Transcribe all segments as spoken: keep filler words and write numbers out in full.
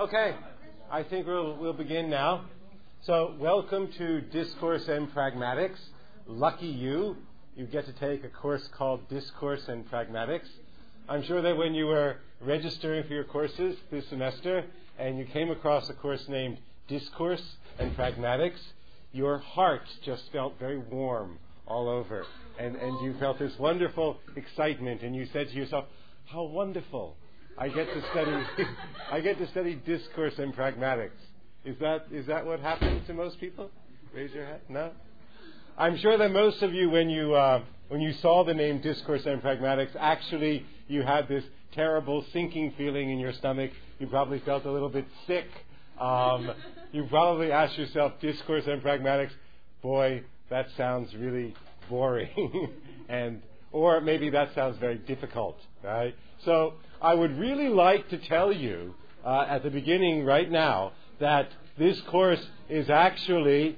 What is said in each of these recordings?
Okay, I think we'll, we'll begin now. So, welcome to Discourse and Pragmatics. Lucky you, you get to take a course called Discourse and Pragmatics. I'm sure that when you were registering for your courses this semester and you came across a course named Discourse and Pragmatics, your heart just felt very warm all over. And, and you felt this wonderful excitement, and you said to yourself, how wonderful. I get to study I get to study discourse and pragmatics. Is that is that what happened to most people? Raise your hand. No? I'm sure that most of you, when you uh, when you saw the name Discourse and Pragmatics, actually you had this terrible sinking feeling in your stomach. You probably felt a little bit sick. Um, you probably asked yourself, Discourse and Pragmatics, boy, that sounds really boring. and Or maybe that sounds very difficult, right? So I would really like to tell you uh, at the beginning right now that this course is actually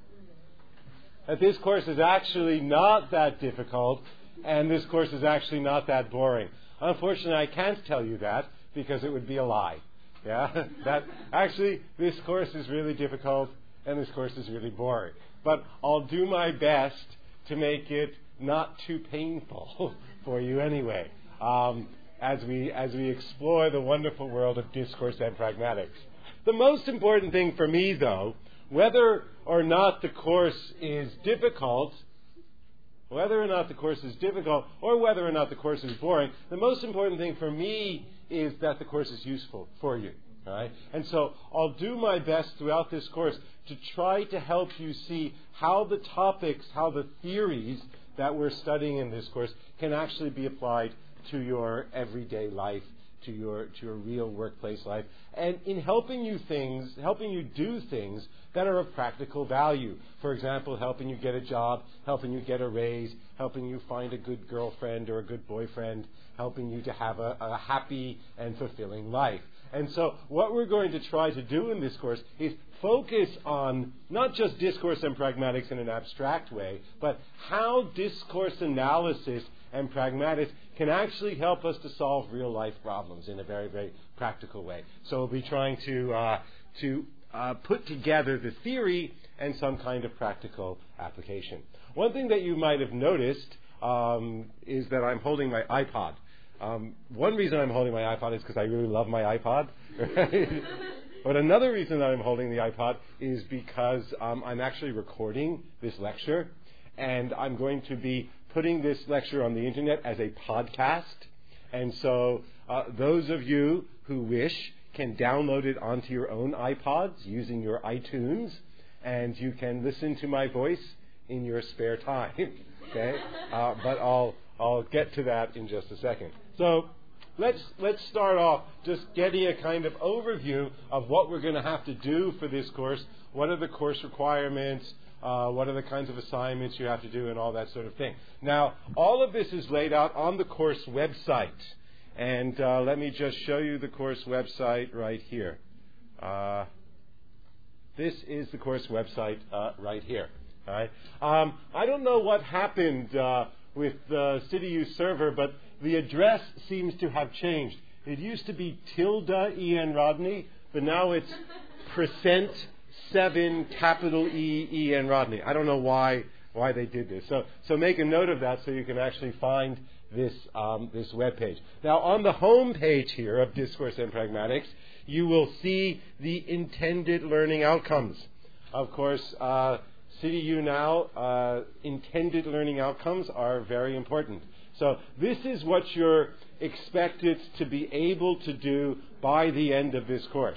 that this course is actually not that difficult, and this course is actually not that boring. Unfortunately, I can't tell you that because it would be a lie. Yeah, that actually this course is really difficult and this course is really boring. But I'll do my best to make it not too painful for you anyway, um, as we as we explore the wonderful world of discourse and pragmatics. The most important thing for me, though, whether or not the course is difficult, whether or not the course is difficult, or whether or not the course is boring, the most important thing for me is that the course is useful for you. All right? And so I'll do my best throughout this course to try to help you see how the topics, how the theories that we're studying in this course can actually be applied to your everyday life, to your to your real workplace life, and in helping you things, helping you do things that are of practical value. For example, helping you get a job, helping you get a raise, helping you find a good girlfriend or a good boyfriend, helping you to have a, a happy and fulfilling life. And so what we're going to try to do in this course is focus on not just discourse and pragmatics in an abstract way, but how discourse analysis and pragmatics can actually help us to solve real life problems in a very, very practical way. So we'll be trying to uh, to uh, put together the theory and some kind of practical application. One thing that you might have noticed um, is that I'm holding my iPod. Um, one reason I'm holding my iPod is because I really love my iPod. Right? But another reason that I'm holding the iPod is because um, I'm actually recording this lecture, and I'm going to be putting this lecture on the internet as a podcast. And so uh, those of you who wish can download it onto your own iPods using your iTunes, and you can listen to my voice in your spare time. Okay, uh, but I'll I'll get to that in just a second. So let's let's start off just getting a kind of overview of what we're going to have to do for this course. What are the course requirements? Uh, what are the kinds of assignments you have to do and all that sort of thing. Now, all of this is laid out on the course website. And uh, let me just show you the course website right here. Uh, this is the course website uh, right here. All right. Um, I don't know what happened uh, with the CityU server, but the address seems to have changed. It used to be tilde E N Rodney, but now it's percent seven capital E E N Rodney. I don't know why why they did this. So so make a note of that so you can actually find this um, this web page. Now on the home page here of Discourse and Pragmatics, you will see the intended learning outcomes. Of course, uh, CityU now, uh, intended learning outcomes are very important. So this is what you're expected to be able to do by the end of this course.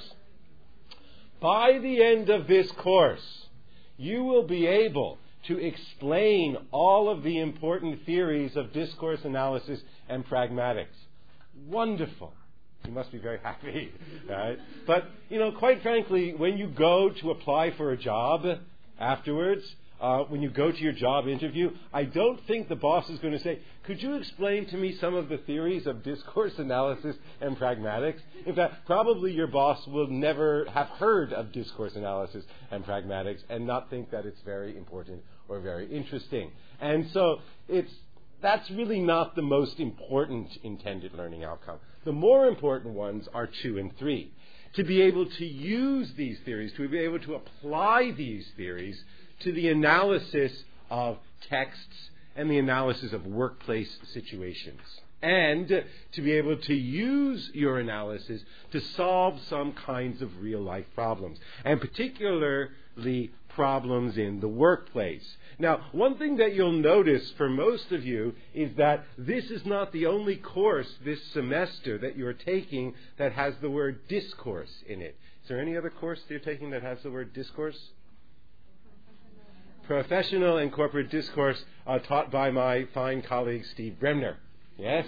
By the end of this course, you will be able to explain all of the important theories of discourse analysis and pragmatics. Wonderful. You must be very happy, right? But, you know, quite frankly, when you go to apply for a job afterwards, uh, when you go to your job interview, I don't think the boss is going to say, could you explain to me some of the theories of discourse analysis and pragmatics? In fact, probably your boss will never have heard of discourse analysis and pragmatics and not think that it's very important or very interesting. And so it's that's really not the most important intended learning outcome. The more important ones are two and three. To be able to use these theories, to be able to apply these theories to the analysis of texts and the analysis of workplace situations. And to be able to use your analysis to solve some kinds of real-life problems, and particularly problems in the workplace. Now, one thing that you'll notice for most of you is that this is not the only course this semester that you're taking that has the word discourse in it. Is there any other course that you're taking that has the word discourse? Professional and Corporate Discourse, uh, taught by my fine colleague Steve Bremner. Yes?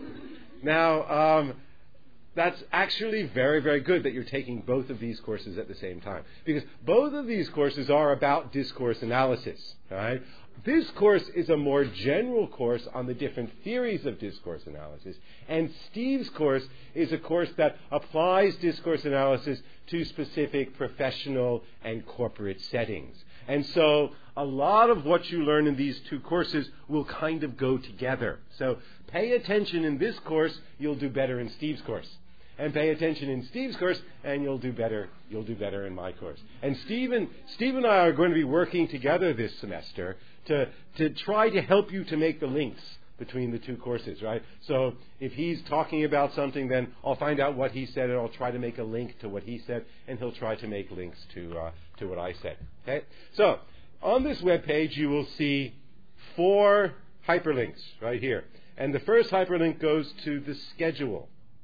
Now, um, that's actually very, very good that you're taking both of these courses at the same time. Because both of these courses are about discourse analysis. Right? This course is a more general course on the different theories of discourse analysis. And Steve's course is a course that applies discourse analysis to specific professional and corporate settings. And so a lot of what you learn in these two courses will kind of go together. So pay attention in this course, you'll do better in Steve's course. And pay attention in Steve's course, and you'll do better, you'll do better in my course. And Steve and, Steve and I are going to be working together this semester to, to try to help you to make the links between the two courses, right? So if he's talking about something, then I'll find out what he said, and I'll try to make a link to what he said, and he'll try to make links to uh, to what I said. Okay? So on this web page, you will see four hyperlinks right here. And the first hyperlink goes to the schedule.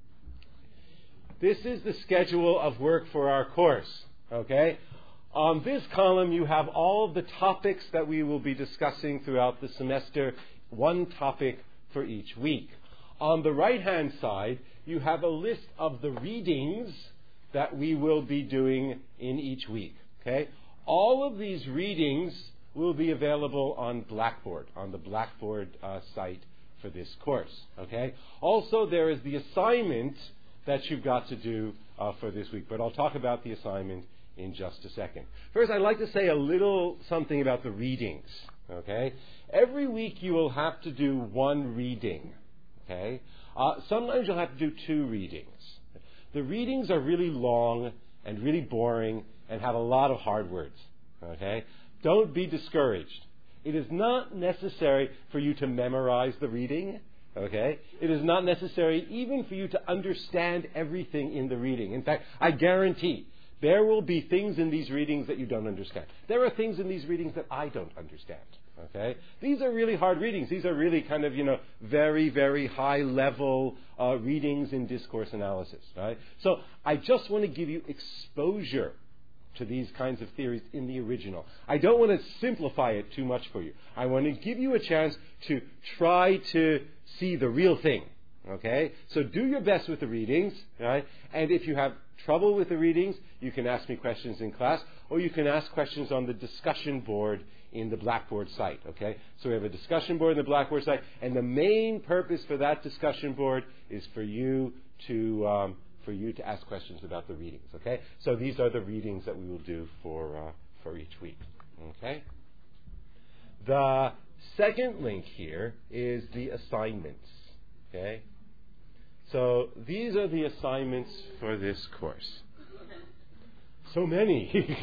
This is the schedule of work for our course. Okay? On this column, you have all of the topics that we will be discussing throughout the semester, one topic for each week. On the right-hand side, you have a list of the readings that we will be doing in each week. Okay? All of these readings will be available on Blackboard, on the Blackboard uh, site for this course. Okay? Also, there is the assignment that you've got to do uh, for this week, but I'll talk about the assignment in just a second. First, I'd like to say a little something about the readings. Okay? Every week you will have to do one reading. Okay? Uh, sometimes you'll have to do two readings. The readings are really long and really boring and have a lot of hard words. Okay? Don't be discouraged. It is not necessary for you to memorize the reading. Okay? It is not necessary even for you to understand everything in the reading. In fact, I guarantee there will be things in these readings that you don't understand. There are things in these readings that I don't understand. Okay? These are really hard readings. These are really kind of, you know, very, very high-level uh, readings in discourse analysis. Right? So I just want to give you exposure to these kinds of theories in the original. I don't want to simplify it too much for you. I want to give you a chance to try to see the real thing. Okay? So do your best with the readings. Right? And if you have trouble with the readings, you can ask me questions in class, or you can ask questions on the discussion board in the Blackboard site. Okay? So we have a discussion board in the Blackboard site, and the main purpose for that discussion board is for you to um, for you to ask questions about the readings. Okay? So these are the readings that we will do for uh, for each week. Okay? The second link here is the assignments. Okay? So these are the assignments for this course. So many.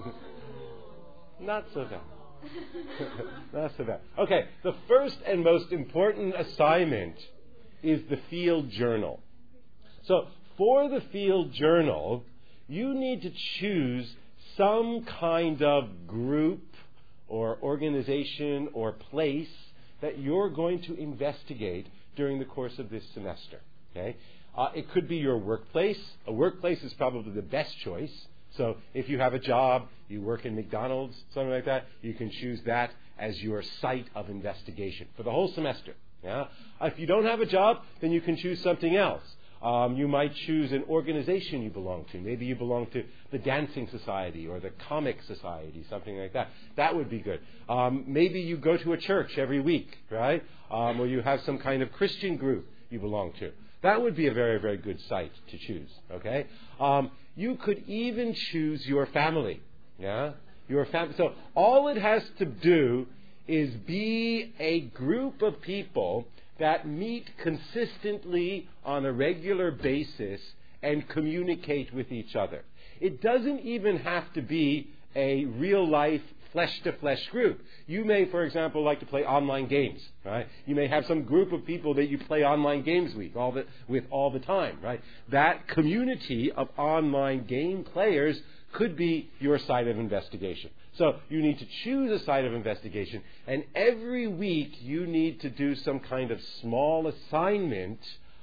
Not so bad. Not so bad. Okay, the first and most important assignment is the field journal. So for the field journal, you need to choose some kind of group or organization or place that you're going to investigate during the course of this semester. Okay? Uh, it could be your workplace. A workplace is probably the best choice. So if you have a job, you work in McDonald's, something like that, you can choose that as your site of investigation for the whole semester. Yeah? If you don't have a job, then you can choose something else. Um, you might choose an organization you belong to. Maybe you belong to the Dancing Society or the Comic Society, something like that. That would be good. Um, maybe you go to a church every week, right? Um, or you have some kind of Christian group you belong to. That would be a very, very good site to choose, okay? Um, you could even choose your family, yeah? Your family. So all it has to do is be a group of people that meet consistently on a regular basis and communicate with each other. It doesn't even have to be a real-life, flesh-to-flesh group. You may, for example, like to play online games, right? You may have some group of people that you play online games with all the, with all the time, right? That community of online game players could be your site of investigation. So you need to choose a site of investigation, and every week you need to do some kind of small assignment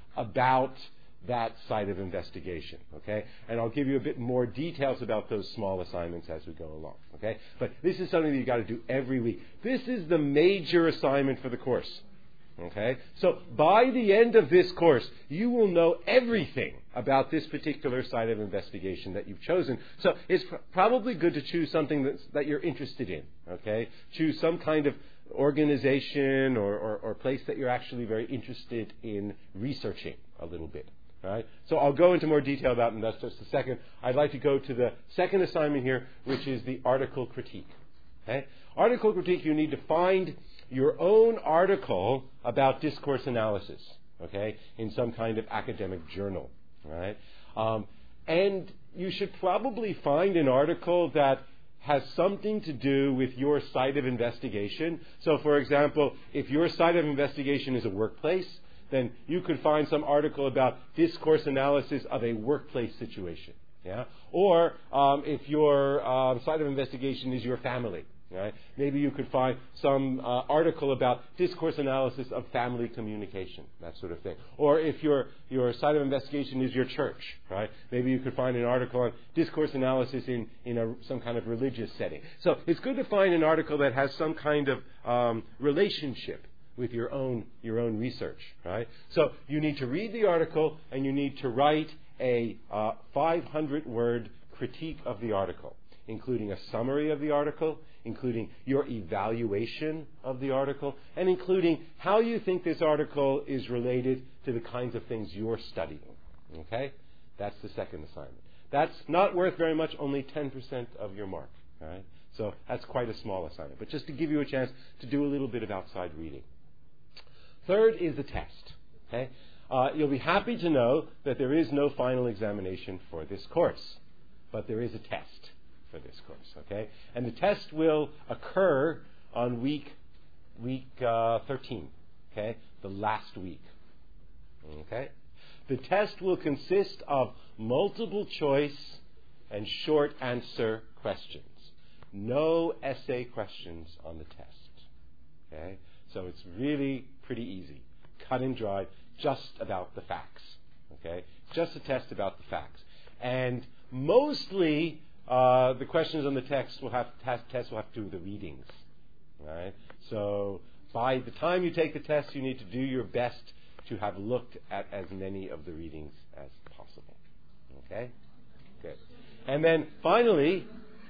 about that site of investigation, okay? And I'll give you a bit more details about those small assignments as we go along, okay? But this is something that you've got to do every week. This is the major assignment for the course, okay? So by the end of this course, you will know everything about this particular site of investigation that you've chosen. So it's pr- probably good to choose something that's, that you're interested in, okay? Choose some kind of organization or, or, or place that you're actually very interested in researching a little bit. All right? So I'll go into more detail about it in just a second. I'd like to go to the second assignment here, which is the article critique. Okay? Article critique, you need to find your own article about discourse analysis, okay, in some kind of academic journal. Right? Um, and you should probably find an article that has something to do with your site of investigation. So, for example, if your site of investigation is a workplace, then you could find some article about discourse analysis of a workplace situation. Yeah? Or um, if your um, site of investigation is your family, right? Maybe you could find some uh, article about discourse analysis of family communication, that sort of thing. Or if your your site of investigation is your church, right? Maybe you could find an article on discourse analysis in, in a, some kind of religious setting. So it's good to find an article that has some kind of um, relationship with your own your own research, right? So you need to read the article and you need to write a uh, five hundred word critique of the article, including a summary of the article, including your evaluation of the article, and including how you think this article is related to the kinds of things you're studying. Okay? That's the second assignment. That's not worth very much, only ten percent of your mark. All right? So that's quite a small assignment. But just to give you a chance to do a little bit of outside reading. Third is the test. Okay? Uh, you'll be happy to know that there is no final examination for this course, but there is a test for this course. Okay? And the test will occur on week week uh, thirteen. Okay? The last week. Okay? The test will consist of multiple choice and short answer questions. No essay questions on the test. Okay? So it's really pretty easy. Cut and dry, just about the facts. Okay? Just a test about the facts. And mostly uh, the questions on the text will have test, test will have to do with the readings. Right? So by the time you take the test, you need to do your best to have looked at as many of the readings as possible. Okay? Good. And then finally,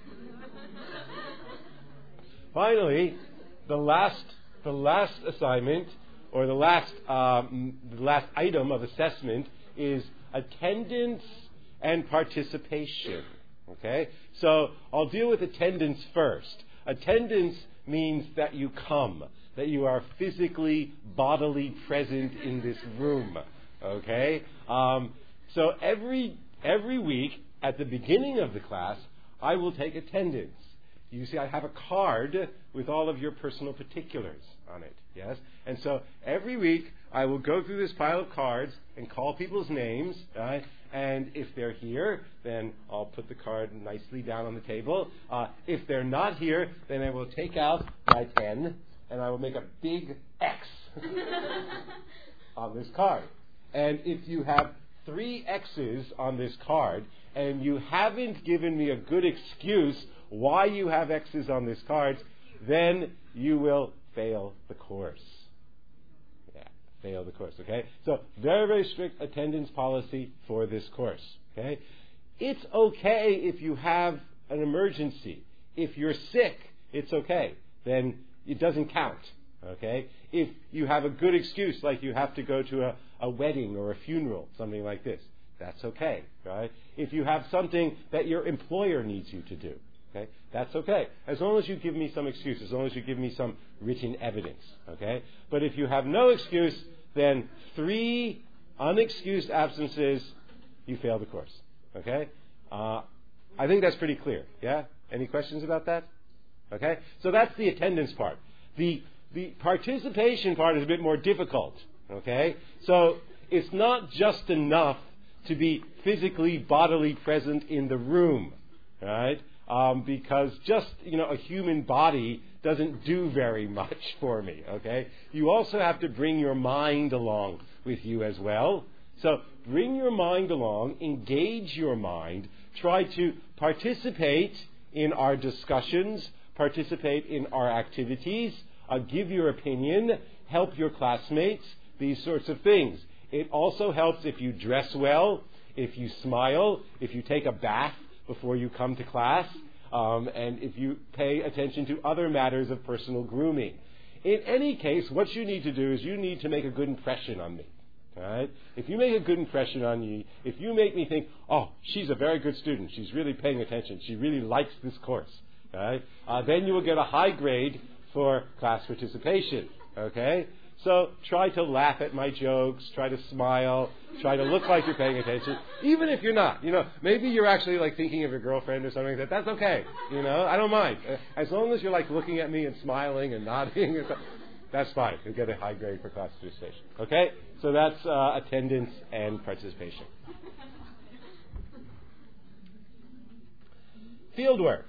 finally, the last the last assignment or the last um, the last item of assessment is attendance and participation. Okay? So I'll deal with attendance first. Attendance means that you come, that you are physically, bodily present in this room. Okay? Um, so every every week at the beginning of the class, I will take attendance. You see, I have a card with all of your personal particulars on it, yes? And so every week, I will go through this pile of cards and call people's names, right? And if they're here, then I'll put the card nicely down on the table. Uh, if they're not here, then I will take out my pen and I will make a big X on this card. And if you have three X's on this card and you haven't given me a good excuse why you have X's on this card, then you will fail the course. Yeah, fail the course, okay? So, very, very strict attendance policy for this course, okay? It's okay if you have an emergency. If you're sick, it's okay. Then it doesn't count, okay? If you have a good excuse, like you have to go to a, a wedding or a funeral, something like this, that's okay, right? If you have something that your employer needs you to do, Okay? That's okay. As long as you give me some excuse, as long as you give me some written evidence. Okay? But if you have no excuse, then three unexcused absences, you fail the course. Okay? Uh, I think that's pretty clear. Yeah? Any questions about that? Okay? So that's the attendance part. The the participation part is a bit more difficult. Okay? So it's not just enough to be physically, bodily present in the room. Right? Um, because just, you know, a human body doesn't do very much for me. Okay? You also have to bring your mind along with you as well. So bring your mind along, engage your mind, try to participate in our discussions, participate in our activities, uh, give your opinion, help your classmates, these sorts of things. It also helps if you dress well, if you smile, if you take a bath before you come to class, um, and if you pay attention to other matters of personal grooming. In any case, what you need to do is you need to make a good impression on me. Right? If you make a good impression on me, if you make me think, oh, she's a very good student, she's really paying attention, she really likes this course, right? Uh, then you will get a high grade for class participation. Okay? So try to laugh at my jokes, try to smile, try to look like you're paying attention, even if you're not. You know, maybe you're actually like thinking of your girlfriend or something like that. That's okay. You know, I don't mind. Uh, as long as you're like looking at me and smiling and nodding or something. That's fine. You'll get a high grade for class participation. Okay? So that's uh, attendance and participation. Fieldwork.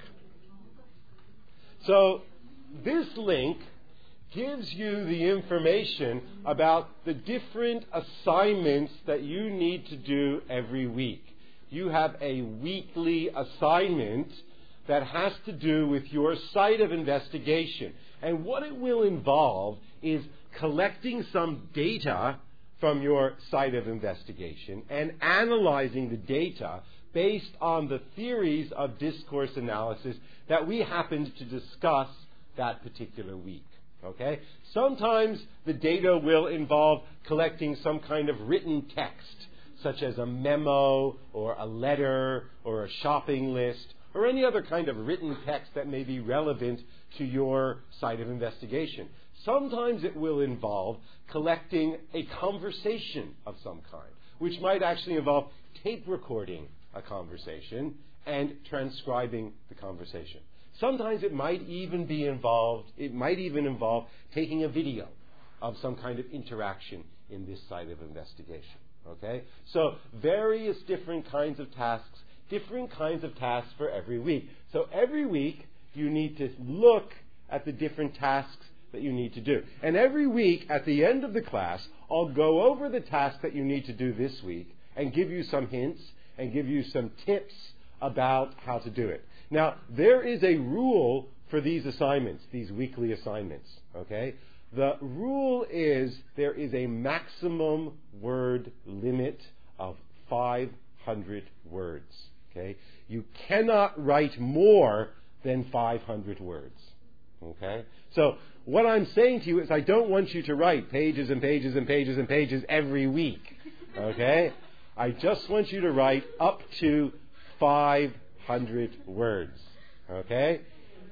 So this link gives you the information about the different assignments that you need to do every week. You have a weekly assignment that has to do with your site of investigation. And what it will involve is collecting some data from your site of investigation and analyzing the data based on the theories of discourse analysis that we happened to discuss that particular week. Okay? Sometimes the data will involve collecting some kind of written text, such as a memo or a letter or a shopping list, or any other kind of written text that may be relevant to your site of investigation. Sometimes it will involve collecting a conversation of some kind, which might actually involve tape recording a conversation and transcribing the conversation. Sometimes it might even be involved, it might even involve taking a video of some kind of interaction in this site of investigation. Okay? So various different kinds of tasks, different kinds of tasks for every week. So every week you need to look at the different tasks that you need to do. And every week at the end of the class, I'll go over the task that you need to do this week and give you some hints and give you some tips about how to do it. Now, there is a rule for these assignments, these weekly assignments. Okay? The rule is there is a maximum word limit of five hundred words. Okay? You cannot write more than five hundred words. Okay? So what I'm saying to you is I don't want you to write pages and pages and pages and pages every week. Okay? I just want you to write up to five hundred words. Okay?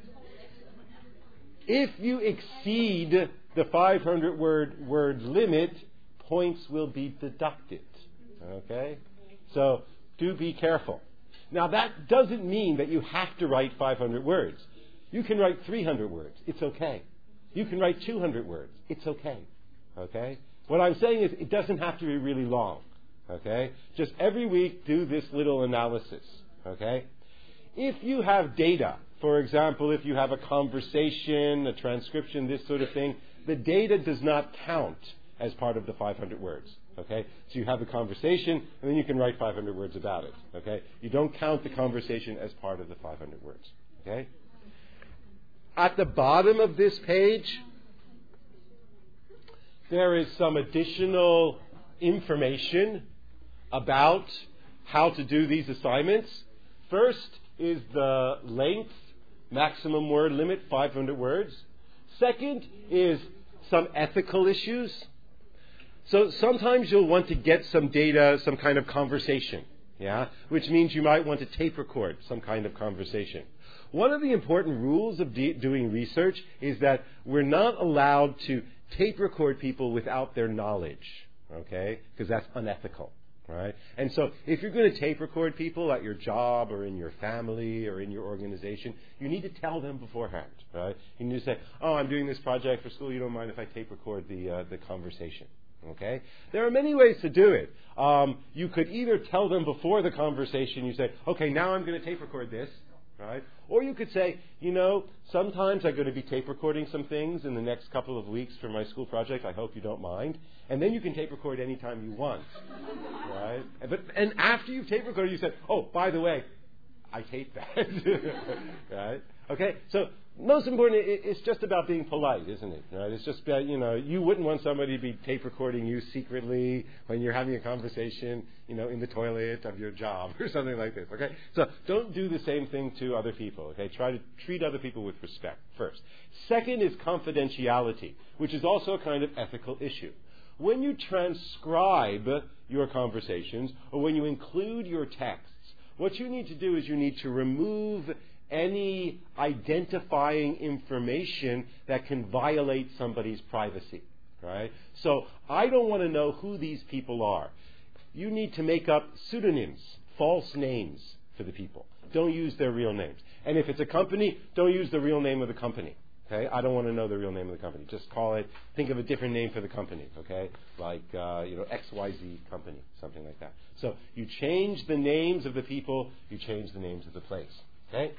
If you exceed the five hundred word word limit, points will be deducted. Okay? So do be careful. Now that doesn't mean that you have to write five hundred words. You can write three hundred words. It's okay. You can write two hundred words. It's okay. Okay? What I'm saying is it doesn't have to be really long. Okay? Just every week do this little analysis. Okay? If you have data, for example, if you have a conversation, a transcription, this sort of thing, the data does not count as part of the five hundred words. Okay? So you have the conversation, and then you can write five hundred words about it. Okay? You don't count the conversation as part of the five hundred words. Okay? At the bottom of this page, there is some additional information about how to do these assignments. First is the length, maximum word limit, five hundred words. Second is some ethical issues. So sometimes you'll want to get some data, some kind of conversation. yeah, which means you might want to tape record some kind of conversation. One of the important rules of de- doing research is that we're not allowed to tape record people without their knowledge, okay, because that's unethical. Right? And so if you're going to tape record people at your job or in your family or in your organization, you need to tell them beforehand. Right? You need to say, oh, I'm doing this project for school. You don't mind if I tape record the uh, the conversation. Okay? There are many ways to do it. Um, you could either tell them before the conversation, you say, okay, now I'm going to tape record this. Right? Or you could say, you know, sometimes I'm going to be tape recording some things in the next couple of weeks for my school project. I hope you don't mind. And then you can tape record anytime you want. Right? But and after you've tape recorded, you said, oh, by the way, I taped that. Right? Okay? So most important, it, it's just about being polite, isn't it? Right? It's just about, you know, you wouldn't want somebody to be tape recording you secretly when you're having a conversation, you know, in the toilet of your job or something like this. Okay? So don't do the same thing to other people. Okay? Try to treat other people with respect first. Second is confidentiality, which is also a kind of ethical issue. When you transcribe your conversations or when you include your texts, what you need to do is you need to remove any identifying information that can violate somebody's privacy. Right? So I don't want to know who these people are. You need to make up pseudonyms, false names for the people. Don't use their real names. And if it's a company, don't use the real name of the company. Okay, I don't want to know the real name of the company. Just call it, think of a different name for the company, okay? Like, uh, you know, X Y Z company, something like that. So you change the names of the people, you change the names of the place, okay?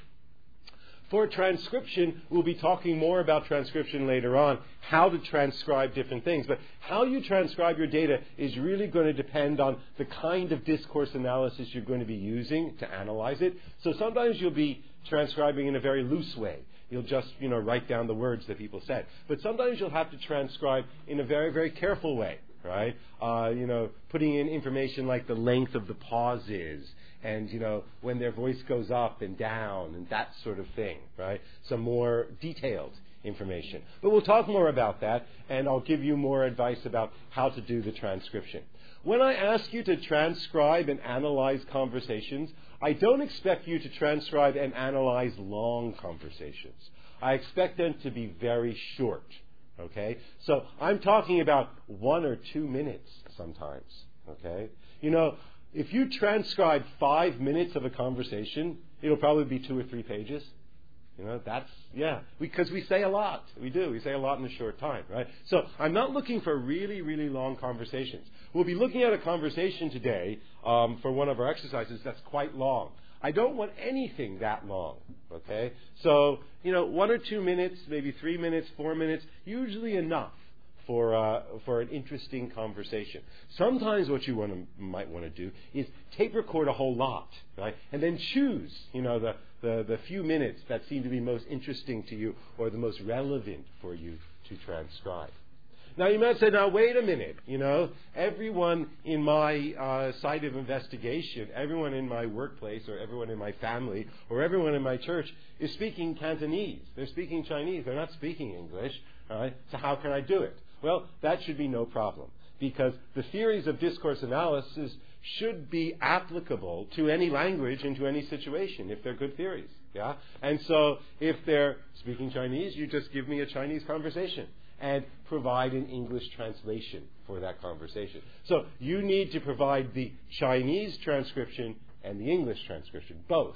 For transcription, we'll be talking more about transcription later on, how to transcribe different things. But how you transcribe your data is really going to depend on the kind of discourse analysis you're going to be using to analyze it. So sometimes you'll be transcribing in a very loose way. You'll just, you know, write down the words that people said. But sometimes you'll have to transcribe in a very, very careful way, right? Uh, you know, putting in information like the length of the pauses and, you know, when their voice goes up and down and that sort of thing, right? Some more detailed information. But we'll talk more about that, and I'll give you more advice about how to do the transcription. When I ask you to transcribe and analyze conversations, I don't expect you to transcribe and analyze long conversations. I expect them to be very short, okay? So I'm talking about one or two minutes sometimes, okay? You know, if you transcribe five minutes of a conversation, it'll probably be two or three pages. You know, that's, yeah, because we say a lot. We do. We say a lot in a short time, right? So I'm not looking for really, really long conversations. We'll be looking at a conversation today um, for one of our exercises that's quite long. I don't want anything that long, okay? So, you know, one or two minutes, maybe three minutes, four minutes, usually enough for uh, for an interesting conversation. Sometimes what you want to, might want to do is tape record a whole lot, right? And then choose, you know, the, the, the few minutes that seem to be most interesting to you or the most relevant for you to transcribe. Now, you might say, now, wait a minute, you know, everyone in my uh, site of investigation, everyone in my workplace or everyone in my family or everyone in my church is speaking Cantonese. They're speaking Chinese. They're not speaking English, all right? So how can I do it? Well, that should be no problem because the theories of discourse analysis should be applicable to any language and to any situation if they're good theories, yeah? And so if they're speaking Chinese, you just give me a Chinese conversation and provide an English translation for that conversation. So you need to provide the Chinese transcription and the English transcription, both.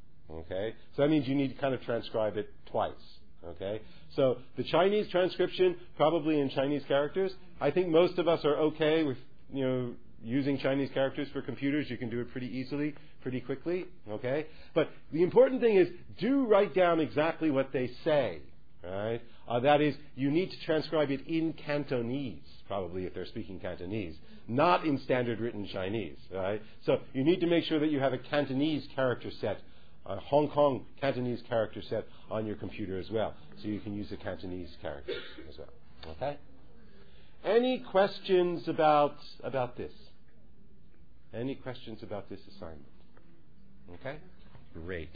Okay? So that means you need to kind of transcribe it twice. Okay? So the Chinese transcription, probably in Chinese characters. I think most of us are okay with, you know, using Chinese characters for computers. You can do it pretty easily, pretty quickly. Okay? But the important thing is do write down exactly what they say. Right? Uh, that is, you need to transcribe it in Cantonese, probably if they're speaking Cantonese, not in standard written Chinese. Right? So you need to make sure that you have a Cantonese character set, a Hong Kong Cantonese character set on your computer as well, so you can use the Cantonese characters as well. Okay? Any questions about about this? Any questions about this assignment? Okay? Great.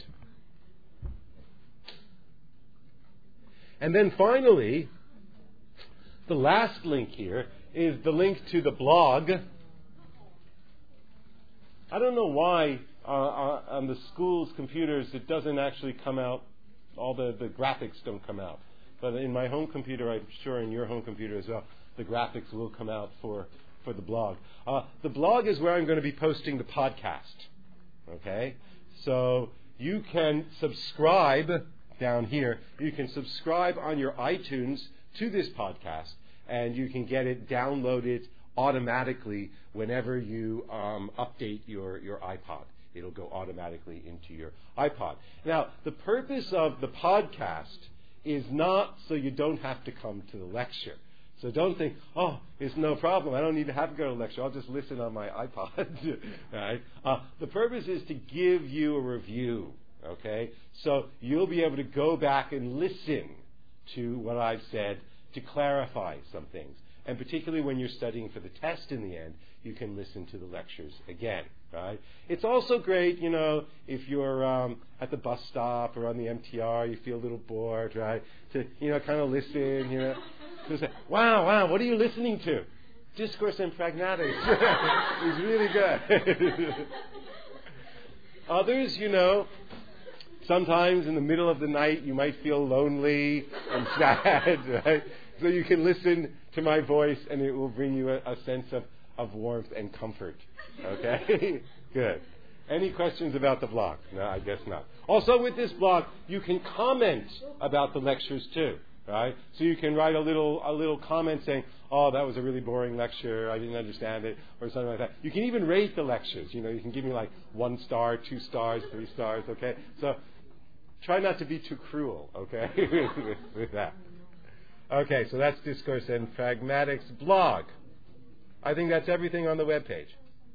And then finally, the last link here is the link to the blog. I don't know why uh, uh, on the school's computers it doesn't actually come out, all the, the graphics don't come out. But in my home computer, I'm sure in your home computer as well, the graphics will come out for, for the blog. Uh, the blog is where I'm going to be posting the podcast. Okay? So you can subscribe down here. You can subscribe on your iTunes to this podcast, and you can get it downloaded automatically whenever you um, update your, your iPod. It'll go automatically into your iPod. Now, the purpose of the podcast is not so you don't have to come to the lecture. So don't think, oh, it's no problem. I don't need to have to go to the lecture. I'll just listen on my iPod. Right? Uh, the purpose is to give you a review. Okay? So you'll be able to go back and listen to what I've said to clarify some things. And particularly when you're studying for the test in the end, you can listen to the lectures again, right? It's also great, you know, if you're um, at the bus stop or on the M T R, you feel a little bored, right? To, you know, kind of listen, you know. To say, wow, wow, what are you listening to? Discourse and Pragmatics. It's really good. Others, you know, sometimes in the middle of the night you might feel lonely and sad, right? So you can listen to my voice and it will bring you a, a sense of, of warmth and comfort. Okay? Good. Any questions about the blog? No, I guess not. Also with this blog, you can comment about the lectures too. Right? So you can write a little a little comment saying, oh, that was a really boring lecture, I didn't understand it, or something like that. You can even rate the lectures. You know, you can give me like one star, two stars, three stars, okay? So try not to be too cruel, okay, with, with that. Okay, so that's Discourse and Pragmatics blog. I think that's everything on the webpage.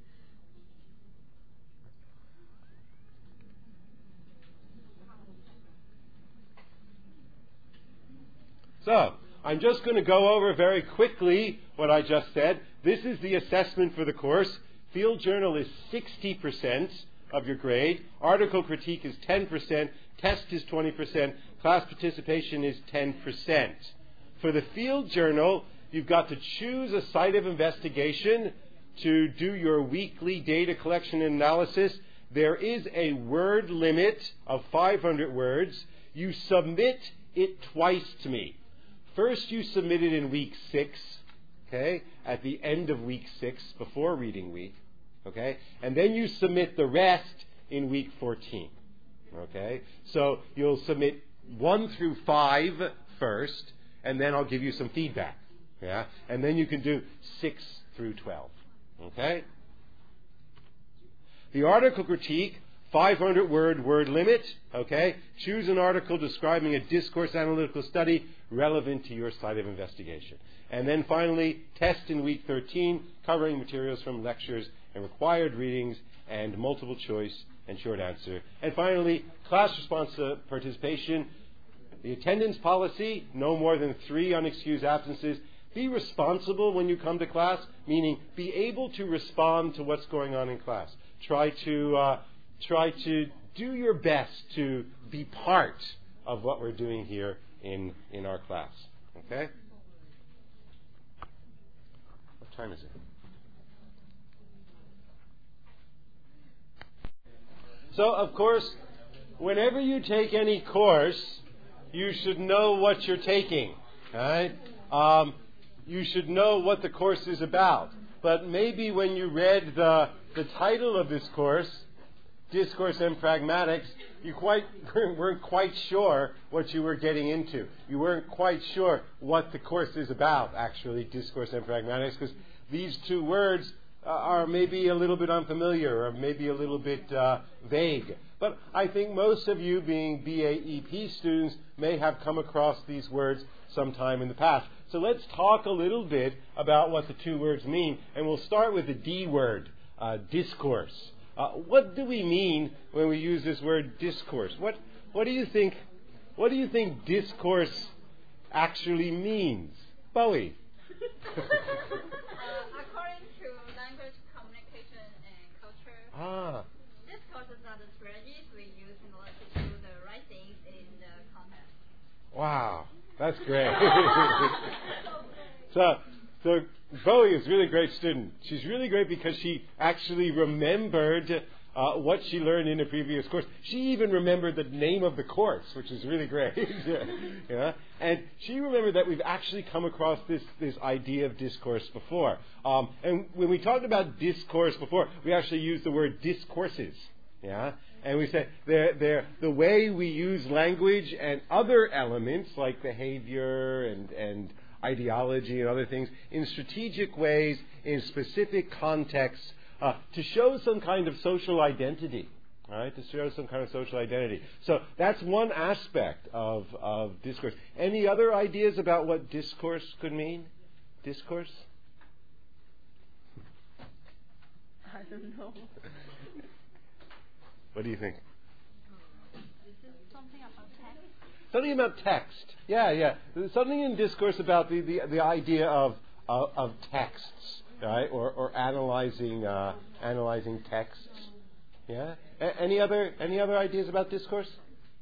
So, I'm just going to go over very quickly what I just said. This is the assessment for the course. Field journal is sixty percent of your grade. Article critique is ten percent. Test is twenty percent. Class participation is ten percent. For the field journal, you've got to choose a site of investigation to do your weekly data collection and analysis. There is a word limit of five hundred words. You submit it twice to me. First, you submit it in week six, okay, at the end of week six, before reading week, okay, and then you submit the rest in week fourteen, okay. So you'll submit one through five first, and then I'll give you some feedback, yeah, and then you can do six through twelve, okay. The article critique, five hundred word word limit, okay. Choose an article describing a discourse analytical study relevant to your site of investigation. And then finally, test in week thirteen, covering materials from lectures and required readings and multiple choice and short answer. And finally, class response uh, participation. The attendance policy, no more than three unexcused absences. Be responsible when you come to class, meaning be able to respond to what's going on in class. Try to uh, try to do your best to be part of what we're doing here in, in our class. Okay? What time is it? So, of course, whenever you take any course, you should know what you're taking. Right? Um, you should know what the course is about. But maybe when you read the, the title of this course, Discourse and Pragmatics, you quite weren't quite sure what you were getting into. You weren't quite sure what the course is about, actually, Discourse and Pragmatics, because these two words uh, are maybe a little bit unfamiliar or maybe a little bit uh, vague. But I think most of you, being B A E P students, may have come across these words sometime in the past. So let's talk a little bit about what the two words mean, and we'll start with the D word, uh, discourse. Uh, what do we mean when we use this word discourse? What what do you think? What do you think discourse actually means, Bowie? uh, according to language, communication, and culture, ah. discourses are the strategies we use in order to do the right things in the context. Wow, that's great. so, so Bowie is a really great student. She's really great because she actually remembered uh, what she learned in a previous course. She even remembered the name of the course, which is really great. Yeah? And she remembered that we've actually come across this, this idea of discourse before. Um, and when we talked about discourse before, we actually used the word discourses. Yeah? And we said they're, they're the way we use language and other elements like behavior and, and ideology and other things in strategic ways, in specific contexts, uh, to show some kind of social identity. Right? To show some kind of social identity. So that's one aspect of, of discourse. Any other ideas about what discourse could mean? Discourse? I don't know. What do you think? Is this something about text? Something about text. Yeah, yeah. There's something in discourse about the, the, the idea of, of of texts, right? Or or analyzing uh, analyzing texts. Yeah. A- any other any other ideas about discourse?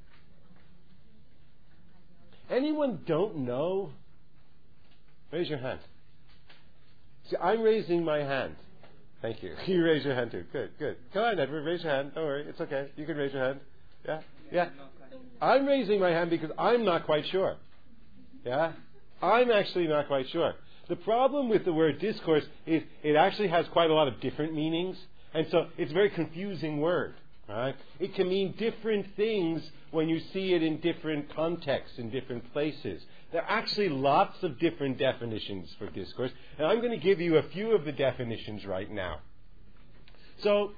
Anyone don't know? Raise your hand. See, I'm raising my hand. Thank you. You raise your hand too. Good, good. Go ahead, Edward. Raise your hand. Don't worry. It's okay. You can raise your hand. Yeah? Yeah. I'm raising my hand because I'm not quite sure. Yeah? I'm actually not quite sure. The problem with the word discourse is it actually has quite a lot of different meanings. And so it's a very confusing word. Right? It can mean different things when you see it in different contexts, in different places. There are actually lots of different definitions for discourse, and I'm going to give you a few of the definitions right now. So,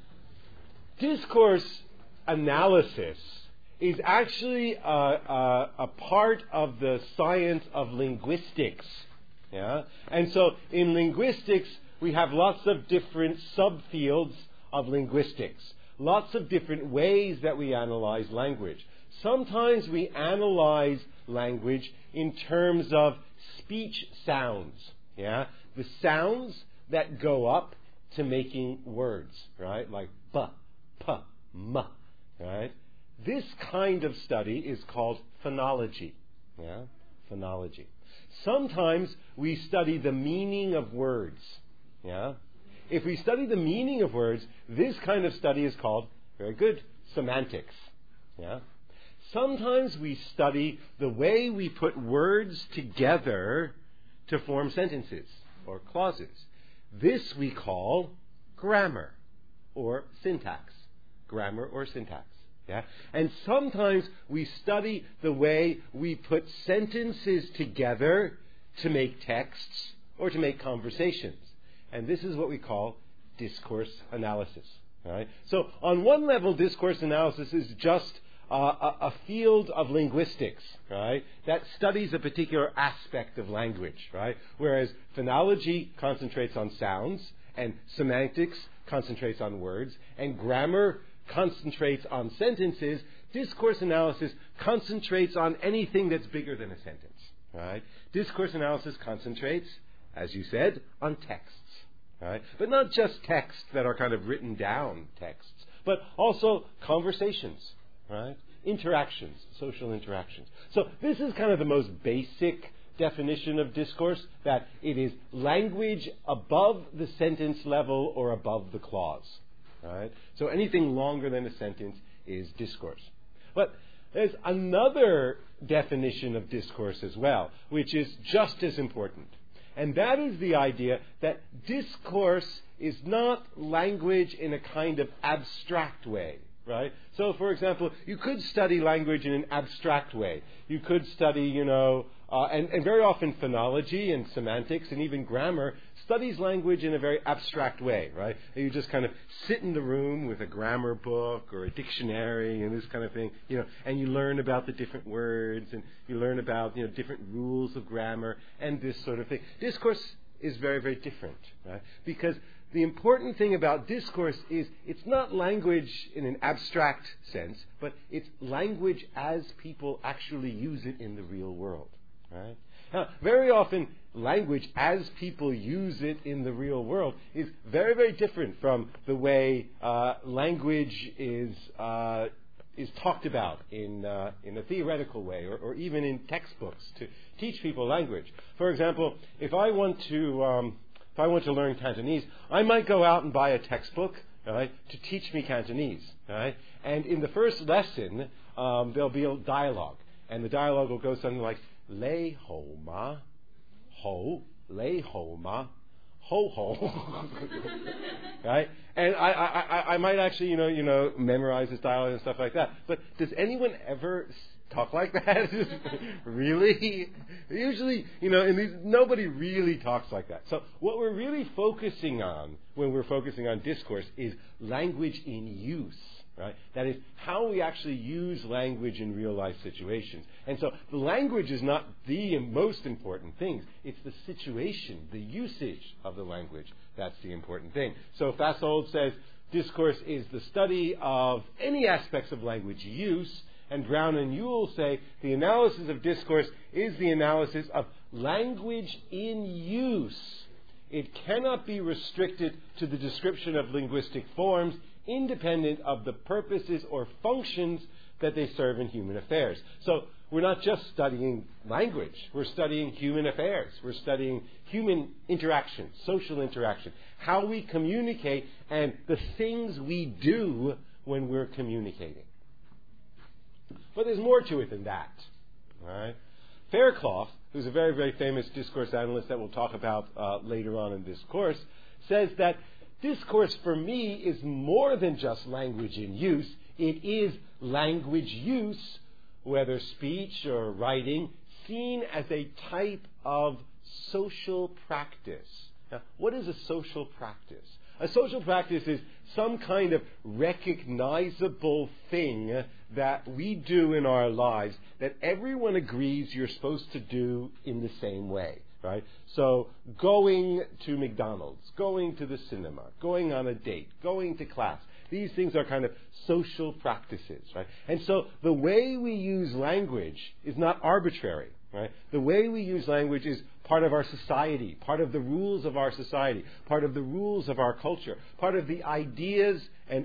discourse analysis is actually a, a, a part of the science of linguistics. Yeah? And so, in linguistics, we have lots of different subfields of linguistics. Lots of different ways that we analyze language. Sometimes we analyze language in terms of speech sounds. Yeah? The sounds that go up to making words, right? Like b, p, m, right? This kind of study is called phonology. Yeah? Phonology. Sometimes we study the meaning of words. Yeah? If we study the meaning of words, this kind of study is called, very good, semantics. Yeah? Sometimes we study the way we put words together to form sentences or clauses. This we call grammar or syntax. Grammar or syntax. Yeah? And sometimes we study the way we put sentences together to make texts or to make conversations. And this is what we call discourse analysis. Right? So on one level, discourse analysis is just uh, a, a field of linguistics, right, that studies a particular aspect of language, right? Whereas phonology concentrates on sounds, and semantics concentrates on words, and grammar concentrates on sentences. Discourse analysis concentrates on anything that's bigger than a sentence, right? Discourse analysis concentrates, as you said, on texts. Right? But not just texts that are kind of written down texts, but also conversations, right? Interactions, social interactions. So this is kind of the most basic definition of discourse, that it is language above the sentence level or above the clause. Right? So anything longer than a sentence is discourse. But there's another definition of discourse as well, which is just as important. And that is the idea that discourse is not language in a kind of abstract way, right? So, for example, you could study language in an abstract way. You could study, you know, uh, and, and very often phonology and semantics and even grammar studies language in a very abstract way, right? And you just kind of sit in the room with a grammar book or a dictionary and this kind of thing, you know, and you learn about the different words and you learn about, you know, different rules of grammar and this sort of thing. Discourse is very, very different, right? Because the important thing about discourse is it's not language in an abstract sense, but it's language as people actually use it in the real world, right? Now, very often, language as people use it in the real world is very, very different from the way uh, language is uh, is talked about in uh, in a theoretical way, or, or even in textbooks to teach people language. For example, if I want to um, if I want to learn Cantonese, I might go out and buy a textbook, right, to teach me Cantonese, right? And in the first lesson, um, there'll be a dialogue, and the dialogue will go something like "Lei ho ma, ho, lei ho ma, ho ho," right? And I, I, I, I might actually, you know, you know, memorize this dialogue and stuff like that. But does anyone ever talk like that? Really? Usually, you know, in these, nobody really talks like that. So what we're really focusing on when we're focusing on discourse is language in use. Right? That is how we actually use language in real life situations. And so the language is not the most important thing. It's the situation, the usage of the language. That's the important thing. So Fasold says discourse is the study of any aspects of language use, and Brown and Ewell say the analysis of discourse is the analysis of language in use. It cannot be restricted to the description of linguistic forms, independent of the purposes or functions that they serve in human affairs. So we're not just studying language, we're studying human affairs, we're studying human interaction, social interaction, how we communicate, and the things we do when we're communicating. But there's more to it than that. All right? Fairclough, who's a very, very famous discourse analyst that we'll talk about uh, later on in this course, says that discourse for me is more than just language in use. It is language use, whether speech or writing, seen as a type of social practice. Now, what is a social practice? A social practice is some kind of recognizable thing that we do in our lives that everyone agrees you're supposed to do in the same way. Right? So going to McDonald's, going to the cinema, going on a date, going to class, these things are kind of social practices, right? And so the way we use language is not arbitrary, right? The way we use language is part of our society, part of the rules of our society, part of the rules of our culture, part of the ideas and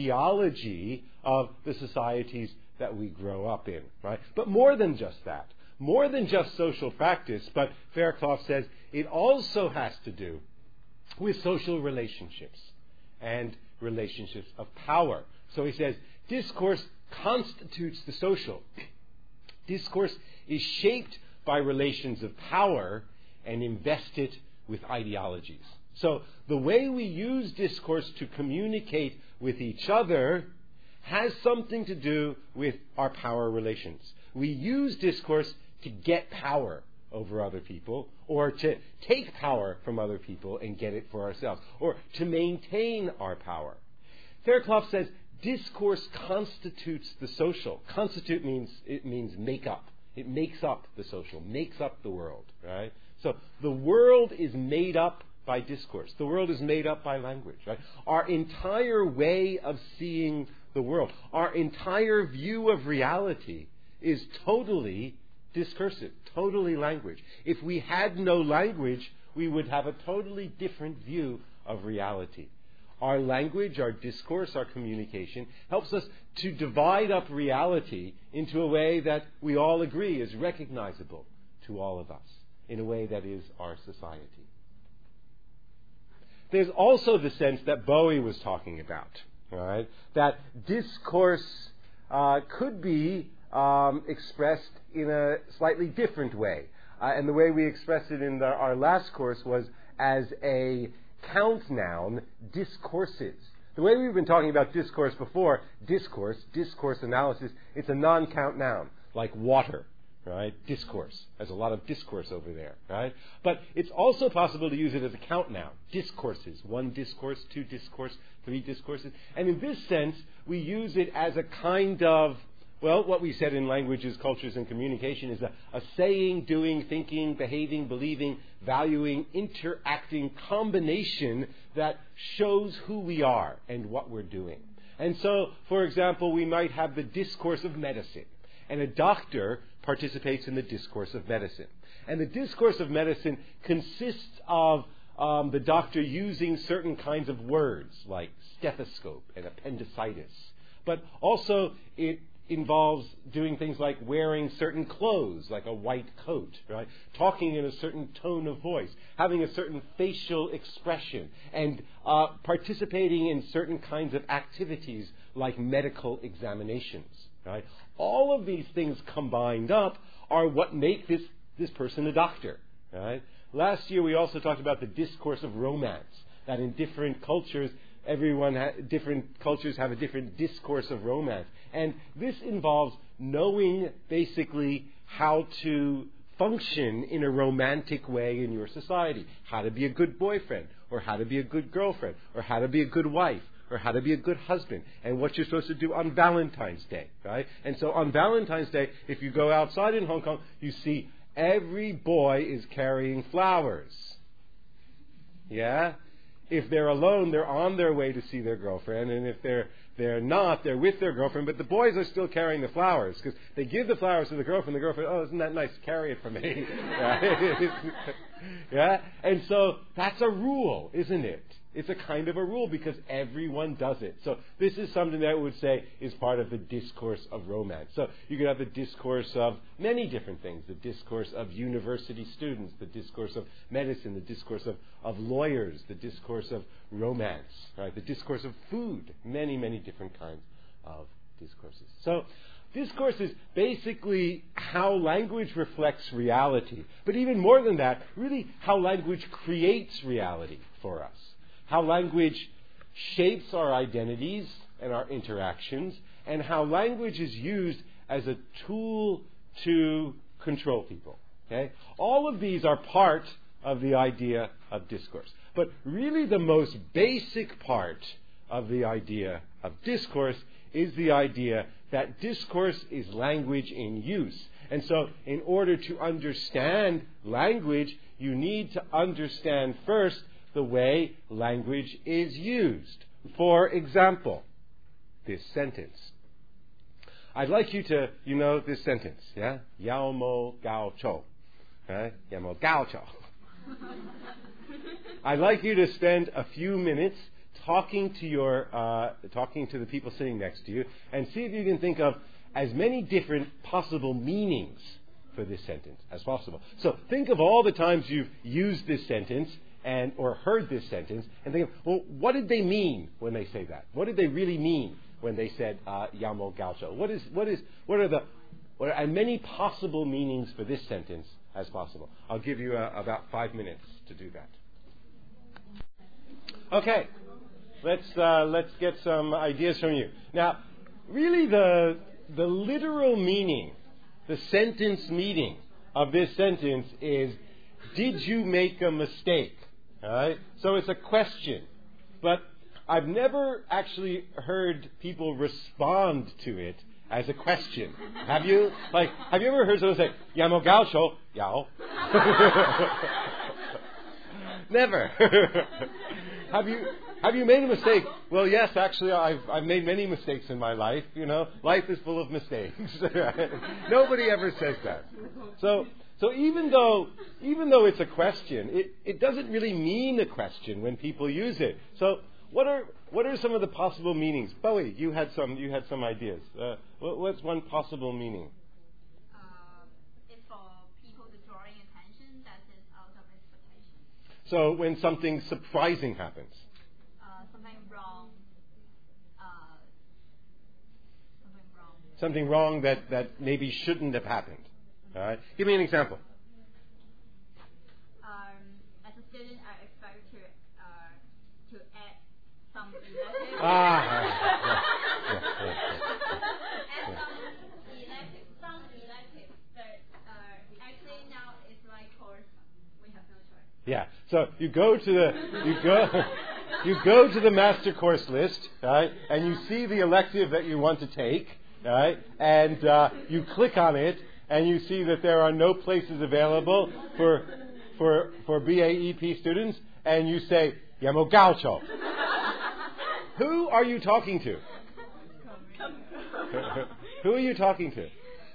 ideology of the societies that we grow up in, right? But more than just that. More than just social practice, but Fairclough says it also has to do with social relationships and relationships of power. So he says discourse constitutes the social. Discourse is shaped by relations of power and invested with ideologies. So the way we use discourse to communicate with each other has something to do with our power relations. We use discourse to get power over other people, or to take power from other people and get it for ourselves, or to maintain our power. Fairclough says discourse constitutes the social. Constitute means it means make up. It makes up the social, makes up the world, right? So the world is made up by discourse. The world is made up by language, right? Our entire way of seeing the world, our entire view of reality is totally discursive, totally language. If we had no language, we would have a totally different view of reality. Our language, our discourse, our communication helps us to divide up reality into a way that we all agree is recognizable to all of us, in a way that is our society. There's also the sense that Bowie was talking about, right? That discourse uh, could be Um, expressed in a slightly different way. Uh, and the way we expressed it in the, our last course was as a count noun, discourses. The way we've been talking about discourse before, discourse, discourse analysis, it's a non-count noun, like water, right? Discourse. There's a lot of discourse over there, right? But it's also possible to use it as a count noun, discourses. One discourse, two discourse, three discourses. And in this sense, we use it as a kind of, well, what we said in languages, cultures, and communication is a, a saying, doing, thinking, behaving, believing, valuing, interacting combination that shows who we are and what we're doing. And so, for example, we might have the discourse of medicine. And a doctor participates in the discourse of medicine. And the discourse of medicine consists of um, the doctor using certain kinds of words, like stethoscope and appendicitis, But also it involves doing things like wearing certain clothes, like a white coat, right? Talking in a certain tone of voice, having a certain facial expression, and uh, participating in certain kinds of activities like medical examinations, right? All of these things combined up are what make this, this person a doctor, right? Last year we also talked about the discourse of romance, that in different cultures Everyone, ha- different cultures have a different discourse of romance. And this involves knowing basically how to function in a romantic way in your society. How to be a good boyfriend, or how to be a good girlfriend, or how to be a good wife, or how to be a good husband, and what you're supposed to do on Valentine's Day, right? And so on Valentine's Day, if you go outside in Hong Kong, you see every boy is carrying flowers. Yeah? If they're alone, they're on their way to see their girlfriend, and if they're they're not, they're with their girlfriend, but the boys are still carrying the flowers, because they give the flowers to the girlfriend, the girlfriend, oh, isn't that nice, carry it for me. Yeah? And so that's a rule, isn't it? It's a kind of a rule because everyone does it. So this is something that I would say is part of the discourse of romance. So you could have the discourse of many different things. The discourse of university students, the discourse of medicine, the discourse of, of lawyers, the discourse of romance, right? The discourse of food, many, many different kinds of discourses. So discourse is basically how language reflects reality. But even more than that, really how language creates reality for us. How language shapes our identities and our interactions, and how language is used as a tool to control people. Okay? All of these are part of the idea of discourse. But really the most basic part of the idea of discourse is the idea that discourse is language in use. And so in order to understand language, you need to understand first the way language is used. For example, this sentence. I'd like you to, you know this sentence, yeah? Yao mo gao cho. Right? Yao mo gao cho. I'd like you to spend a few minutes talking to your, uh, talking to the people sitting next to you, and see if you can think of as many different possible meanings for this sentence as possible. So think of all the times you've used this sentence and or heard this sentence, and think of, well, what did they mean when they say that? What did they really mean when they said uh, Yao mo gao cho? What is what is what are the what are many possible meanings for this sentence as possible? I'll give you uh, about five minutes to do that. Okay, let's uh, let's get some ideas from you. Now, really, the the literal meaning, the sentence meaning of this sentence is, did you make a mistake? All right? So it's a question. But I've never actually heard people respond to it as a question. Have you? Like, have you ever heard someone say, Yao mo gao cho? Yao. Never. Have you have you made a mistake? Well, yes, actually, I've I've made many mistakes in my life. You know, life is full of mistakes. Nobody ever says that. So so even though even though it's a question, it, it doesn't really mean a question when people use it. So what are what are some of the possible meanings? Bowie, you had some you had some ideas. Uh, what, what's one possible meaning? So when something surprising happens. Uh, something wrong. Uh, something wrong. Something wrong that, that maybe shouldn't have happened. All right. Give me an example. Um, as a student, I expect to uh, to add some elective. Ah. Yes, yes, yes, yes, Add some elective, some elective, but uh, actually now it's like course. We have no choice. Yeah. So you go to the you go you go to the master course list, right? And you see the elective that you want to take, right? And uh, you click on it, and you see that there are no places available for for for B A E P students, and you say Yao mo gao cho. Who are you talking to? Who are you talking to?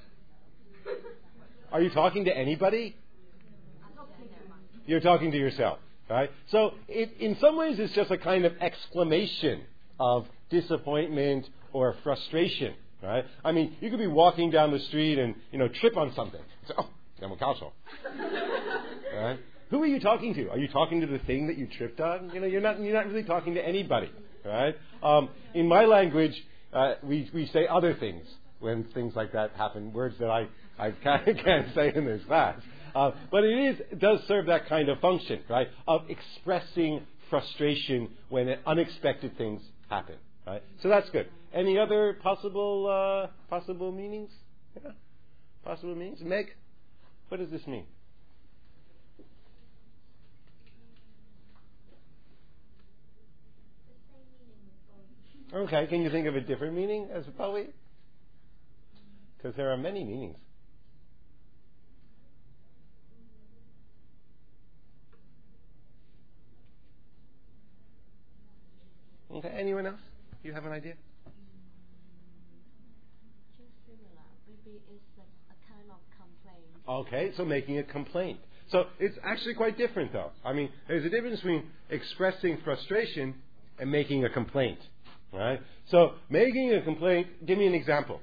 Are you talking to anybody? You're talking to yourself, right? So it, in some ways it's just a kind of exclamation of disappointment or frustration, right? I mean, you could be walking down the street and, you know, trip on something. Say, oh, yamogaocho. Right? Who are you talking to? Are you talking to the thing that you tripped on? You know, you're not, you're not really talking to anybody, right? Um, in my language, uh, we, we say other things when things like that happen, words that I, I can't, can't say in this class. Uh, but it is it does serve that kind of function, right, of expressing frustration when unexpected things happen, right? So that's good. Any other possible uh, possible meanings? Yeah. Possible meanings? Meg, what does this mean? Okay, can you think of a different meaning as probably? Because there are many meanings. Okay, anyone else? You have an idea? Just similar. Maybe it's a, a kind of complaint. Okay, so making a complaint. So it's actually quite different, though. I mean, there's a difference between expressing frustration and making a complaint, right? So making a complaint, give me an example.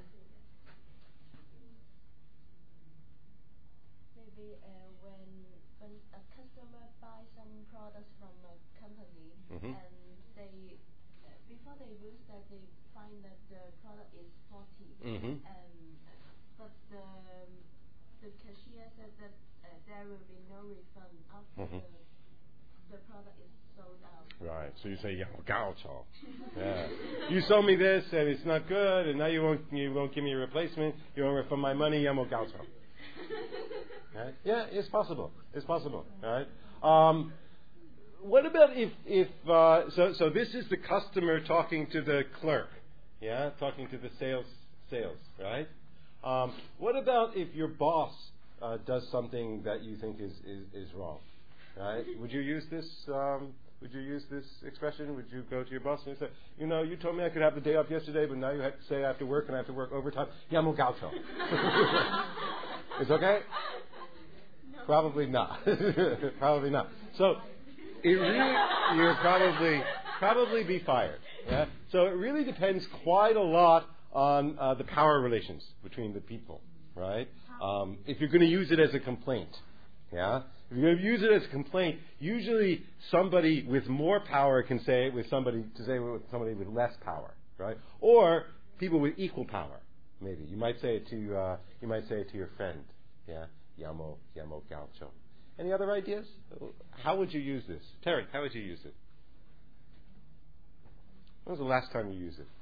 Maybe uh, when when a customer buys some products from a company Mm-hmm. and they uh, before they use that they find that the product is faulty. Mm-hmm. Um, but the the cashier said that uh, there will be no refund after Mhm. the, the product is sold out. Right, so you say, yamogaocho. Yeah. You sold me this and it's not good, and now you won't you won't give me a replacement. You won't refund my money, yamogaocho. Right? Yeah, it's possible. It's possible. Right? Um, what about if if uh, so? So this is the customer talking to the clerk. Yeah, talking to the sales sales. Right? Um, what about if your boss uh, does something that you think is, is, is wrong? Right? Would you use this? Um, would you use this expression? Would you go to your boss and say, you know, you told me I could have the day off yesterday, but now you have to say I have to work and I have to work overtime. Yamogaocho. It's okay? No. Probably not. Probably not. So it really, you'll probably probably be fired. Yeah? So it really depends quite a lot on uh, the power relations between the people, right? Um, if you're going to use it as a complaint, yeah. If you're going to use it as a complaint, usually somebody with more power can say it with somebody to say it with somebody with less power, right? Or people with equal power, maybe. You might say it to uh, you might say it to your friend, yeah. Yamo yamo gaucho. Any other ideas? How would you use this, Terry? How would you use it? When was the last time you used it?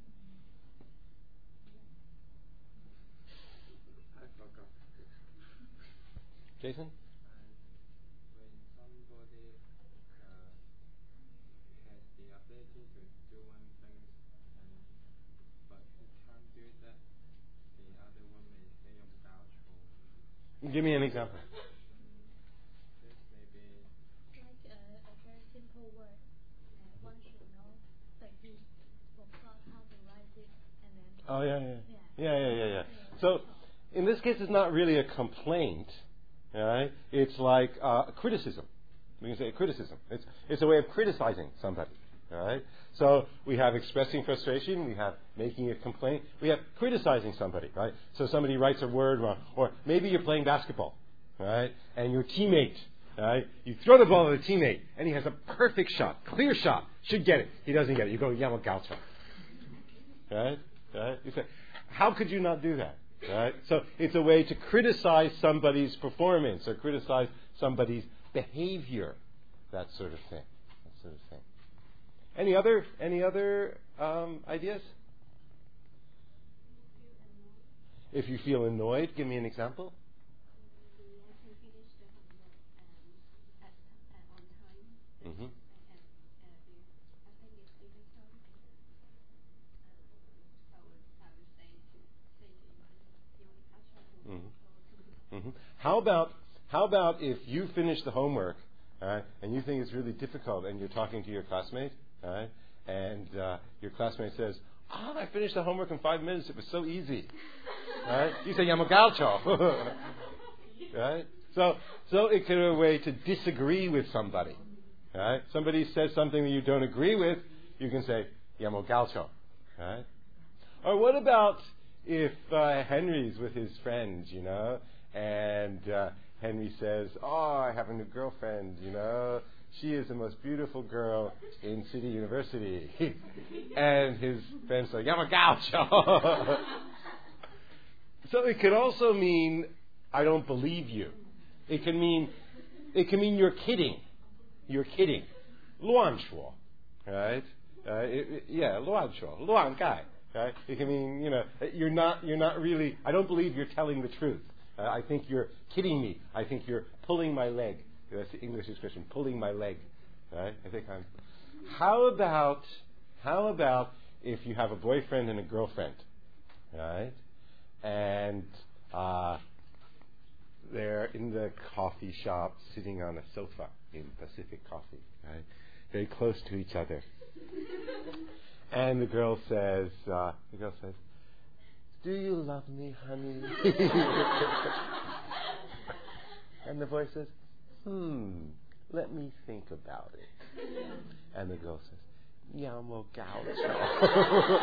I forgot. Jason? When somebody uh, has the ability to do one thing, and but he can't do that, the other one may say yamogaocho. Give me an example. This may be Like a, a very simple word. Uh, one should know, but he forgot how to write it, and then. Oh yeah, yeah, Yeah. yeah, yeah, yeah, yeah. So in this case, it's not really a complaint, all right? It's like uh, a criticism. We can say a criticism. It's it's a way of criticizing somebody, all right? So we have expressing frustration, we have making a complaint, we have criticizing somebody, right? So somebody writes a word wrong, or maybe you're playing basketball, right? And your teammate, right? You throw the ball to the teammate, and he has a perfect shot, clear shot, should get it. He doesn't get it. You go yamogaocho, right? Right? You say, how could you not do that? Right? So it's a way to criticize somebody's performance or criticize somebody's behavior, that sort of thing. That sort of thing. Any other any other um, ideas? If you feel annoyed, give me an example. Mm-hmm. Mm-hmm. Mm-hmm. How about how about if you finish the homework uh, and you think it's really difficult and you're talking to your classmate, uh, and uh, your classmate says, "Ah, oh, I finished the homework in five minutes. It was so easy." Right? You say yamogaocho. Right? So so it can be a way to disagree with somebody. Right? Somebody says something that you don't agree with, you can say Yamo gaucho. Right? Or what about if uh, Henry's with his friends, you know, and uh, Henry says, "Oh, I have a new girlfriend, you know. She is the most beautiful girl in City University." And his friends say, "Yamo gaucho." So it could also mean, "I don't believe you." It can mean, it can mean you're kidding. You're kidding. 乱说, right? Uh, it, it, yeah, 乱说, 乱盖, right? It can mean, you know, you're not, you're not really. I don't believe you're telling the truth. Uh, I think you're kidding me. I think you're pulling my leg. That's the English expression, pulling my leg. Right? I think I'm. How about, how about if you have a boyfriend and a girlfriend, right? And uh, they're in the coffee shop, sitting on a sofa in Pacific Coffee, right? Very close to each other. And the girl says, uh, the girl says, "Do you love me, honey?" And the boy says, "Hmm, let me think about it." And the girl says, "Yamo gaucho."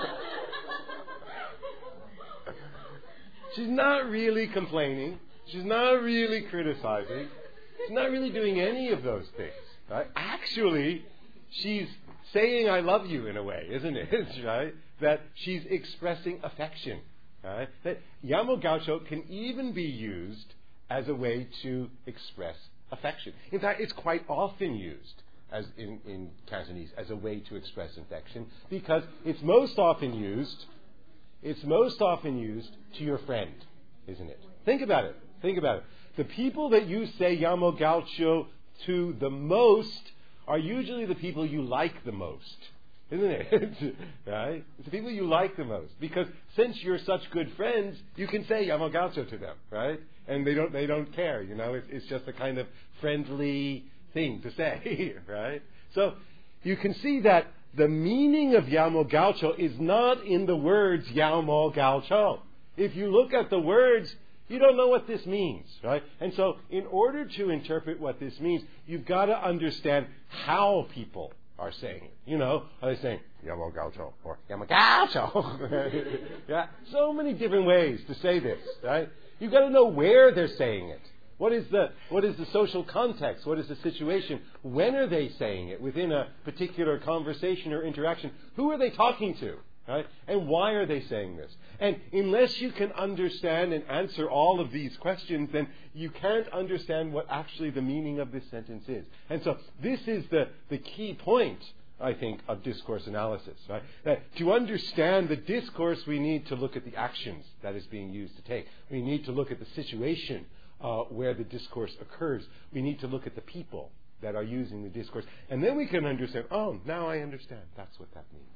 She's not really complaining. She's not really criticizing. She's not really doing any of those things. Right? Actually, she's saying "I love you" in a way, isn't it? Right? That she's expressing affection. Right? That Yamo gaucho can even be used as a way to express affection. In fact, it's quite often used as in, in Cantonese as a way to express affection because it's most often used. It's most often used to your friend, isn't it? Think about it. Think about it. The people that you say Yamo gaucho to the most are usually the people you like the most, isn't it? Right? It's the people you like the most because since you're such good friends, you can say Yamo gaucho to them, right? And they don't they don't care, you know. It's, it's just a kind of friendly thing to say, right? So you can see that the meaning of Yamo gaucho is not in the words Yamo gaucho. If you look at the words, you don't know what this means, right? And so in order to interpret what this means, you've got to understand how people are saying it. You know, are they saying Yamo gaucho or Yamo gaucho? Yeah, so many different ways to say this, right? You've got to know where they're saying it. What is the what is the social context? What is the situation? When are they saying it? Within a particular conversation or interaction, who are they talking to? Right? And why are they saying this? And unless you can understand and answer all of these questions, then you can't understand what actually the meaning of this sentence is. And so this is the, the key point, I think, of discourse analysis. Right? That to understand the discourse, we need to look at the actions that is being used to take. We need to look at the situation uh, where the discourse occurs. We need to look at the people that are using the discourse. And then we can understand, oh, now I understand. That's what that means.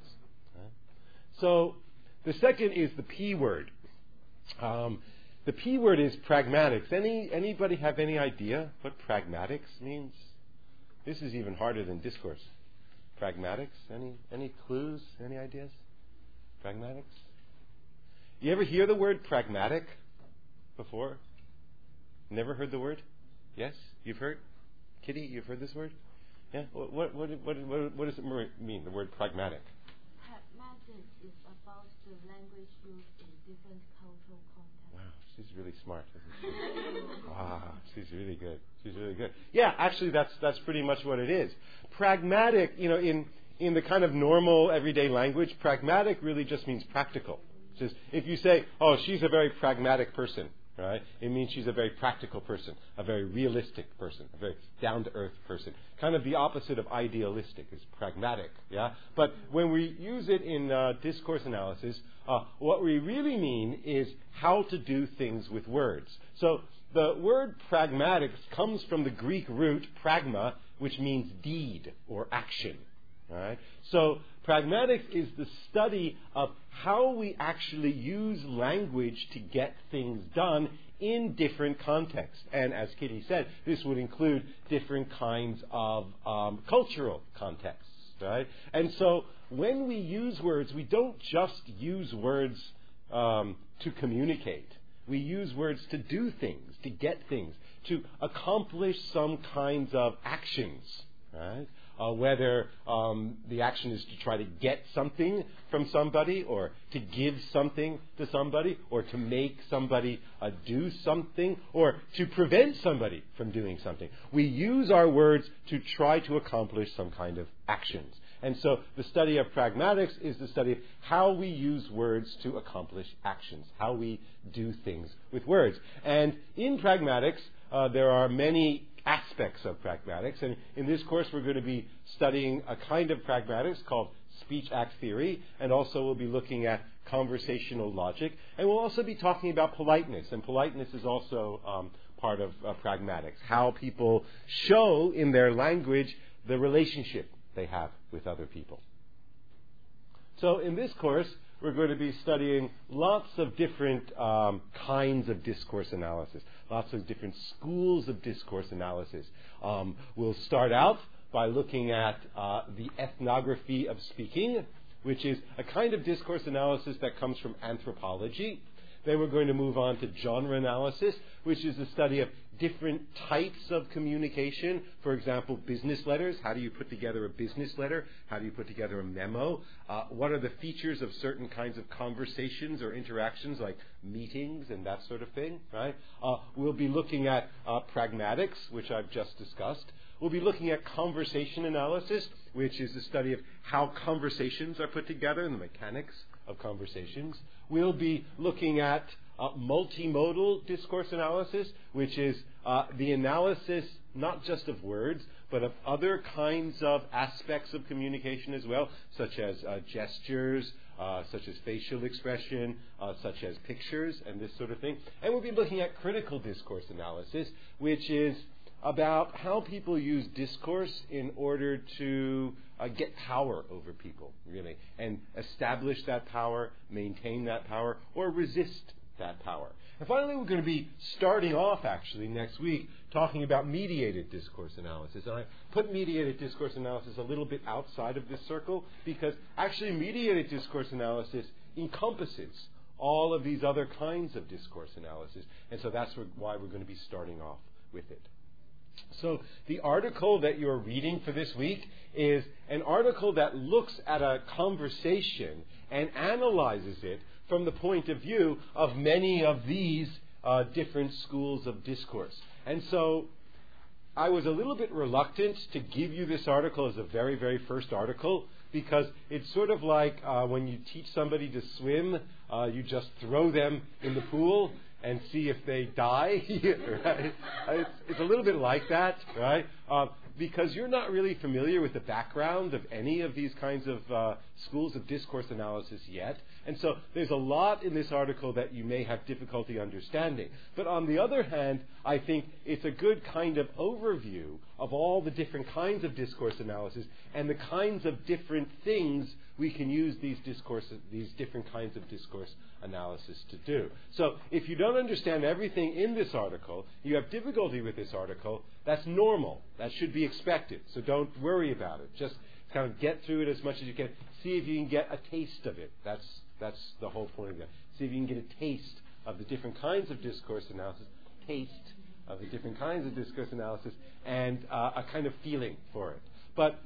So the second is the P word. Um, the P word is pragmatics. Any anybody have any idea what pragmatics means? This is even harder than discourse. Pragmatics. Any any clues? Any ideas? Pragmatics. You ever hear the word pragmatic before? Never heard the word? Yes, you've heard. Kitty, you've heard this word? Yeah. What what what what, what, what does it mean? The word pragmatic. Is about the language used in different cultural contexts. Wow, she's really smart, isn't she? Ah, she's really good. She's really good. Yeah, actually, that's that's pretty much what it is. Pragmatic, you know, in in the kind of normal everyday language, pragmatic really just means practical. Just if you say, "Oh, she's a very pragmatic person," right? It means she's a very practical person, a very realistic person, a very down-to-earth person. Kind of the opposite of idealistic is pragmatic, yeah? But when we use it in uh, discourse analysis, uh, what we really mean is how to do things with words. So the word pragmatics comes from the Greek root pragma, which means deed or action, right? So pragmatics is the study of how we actually use language to get things done in different contexts. And as Kitty said, this would include different kinds of um, cultural contexts, right? And so when we use words, we don't just use words um, to communicate. We use words to do things, to get things, to accomplish some kinds of actions, right? uh, whether um, the action is to try to get something from somebody, or to give something to somebody, or to make somebody uh, do something, or to prevent somebody from doing something. We use our words to try to accomplish some kind of actions. And so the study of pragmatics is the study of how we use words to accomplish actions, how we do things with words. And in pragmatics, uh, there are many aspects of pragmatics. And in this course, we're going to be studying a kind of pragmatics called speech-act theory, and also we'll be looking at conversational logic. And we'll also be talking about politeness. And politeness is also um, part of uh, pragmatics, how people show in their language the relationship they have with other people. So in this course, we're going to be studying lots of different um, kinds of discourse analysis, lots of different schools of discourse analysis. Um, we'll start out by looking at uh, the ethnography of speaking, which is a kind of discourse analysis that comes from anthropology. Then we're going to move on to genre analysis, which is the study of different types of communication. For example, business letters. How do you put together a business letter? How do you put together a memo? Uh, what are the features of certain kinds of conversations or interactions, like meetings and that sort of thing, right? Uh, we'll be looking at uh, pragmatics, which I've just discussed. We'll be looking at conversation analysis, which is the study of how conversations are put together and the mechanics of conversations. We'll be looking at uh, multimodal discourse analysis, which is uh, the analysis not just of words, but of other kinds of aspects of communication as well, such as uh, gestures, uh, such as facial expression, uh, such as pictures, and this sort of thing. And we'll be looking at critical discourse analysis, which is about how people use discourse in order to uh, get power over people, really, and establish that power, maintain that power, or resist that power. And finally, we're going to be starting off, actually, next week, talking about mediated discourse analysis. And I put mediated discourse analysis a little bit outside of this circle, because actually mediated discourse analysis encompasses all of these other kinds of discourse analysis. And so that's why we're going to be starting off with it. So the article that you're reading for this week is an article that looks at a conversation and analyzes it from the point of view of many of these uh, different schools of discourse. And so I was a little bit reluctant to give you this article as a very, very first article, because it's sort of like uh, when you teach somebody to swim, uh, you just throw them in the pool and see if they die. Right? It's, it's a little bit like that, right? Uh, because you're not really familiar with the background of any of these kinds of uh, schools of discourse analysis yet. And so there's a lot in this article that you may have difficulty understanding. But on the other hand, I think it's a good kind of overview of all the different kinds of discourse analysis and the kinds of different things we can use these discourse, these different kinds of discourse analysis to do. So if you don't understand everything in this article, you have difficulty with this article, that's normal. That should be expected. So don't worry about it. Just kind of get through it as much as you can. See if you can get a taste of it. That's that's the whole point of that. See if you can get a taste of the different kinds of discourse analysis, taste of the different kinds of discourse analysis, and uh, a kind of feeling for it. But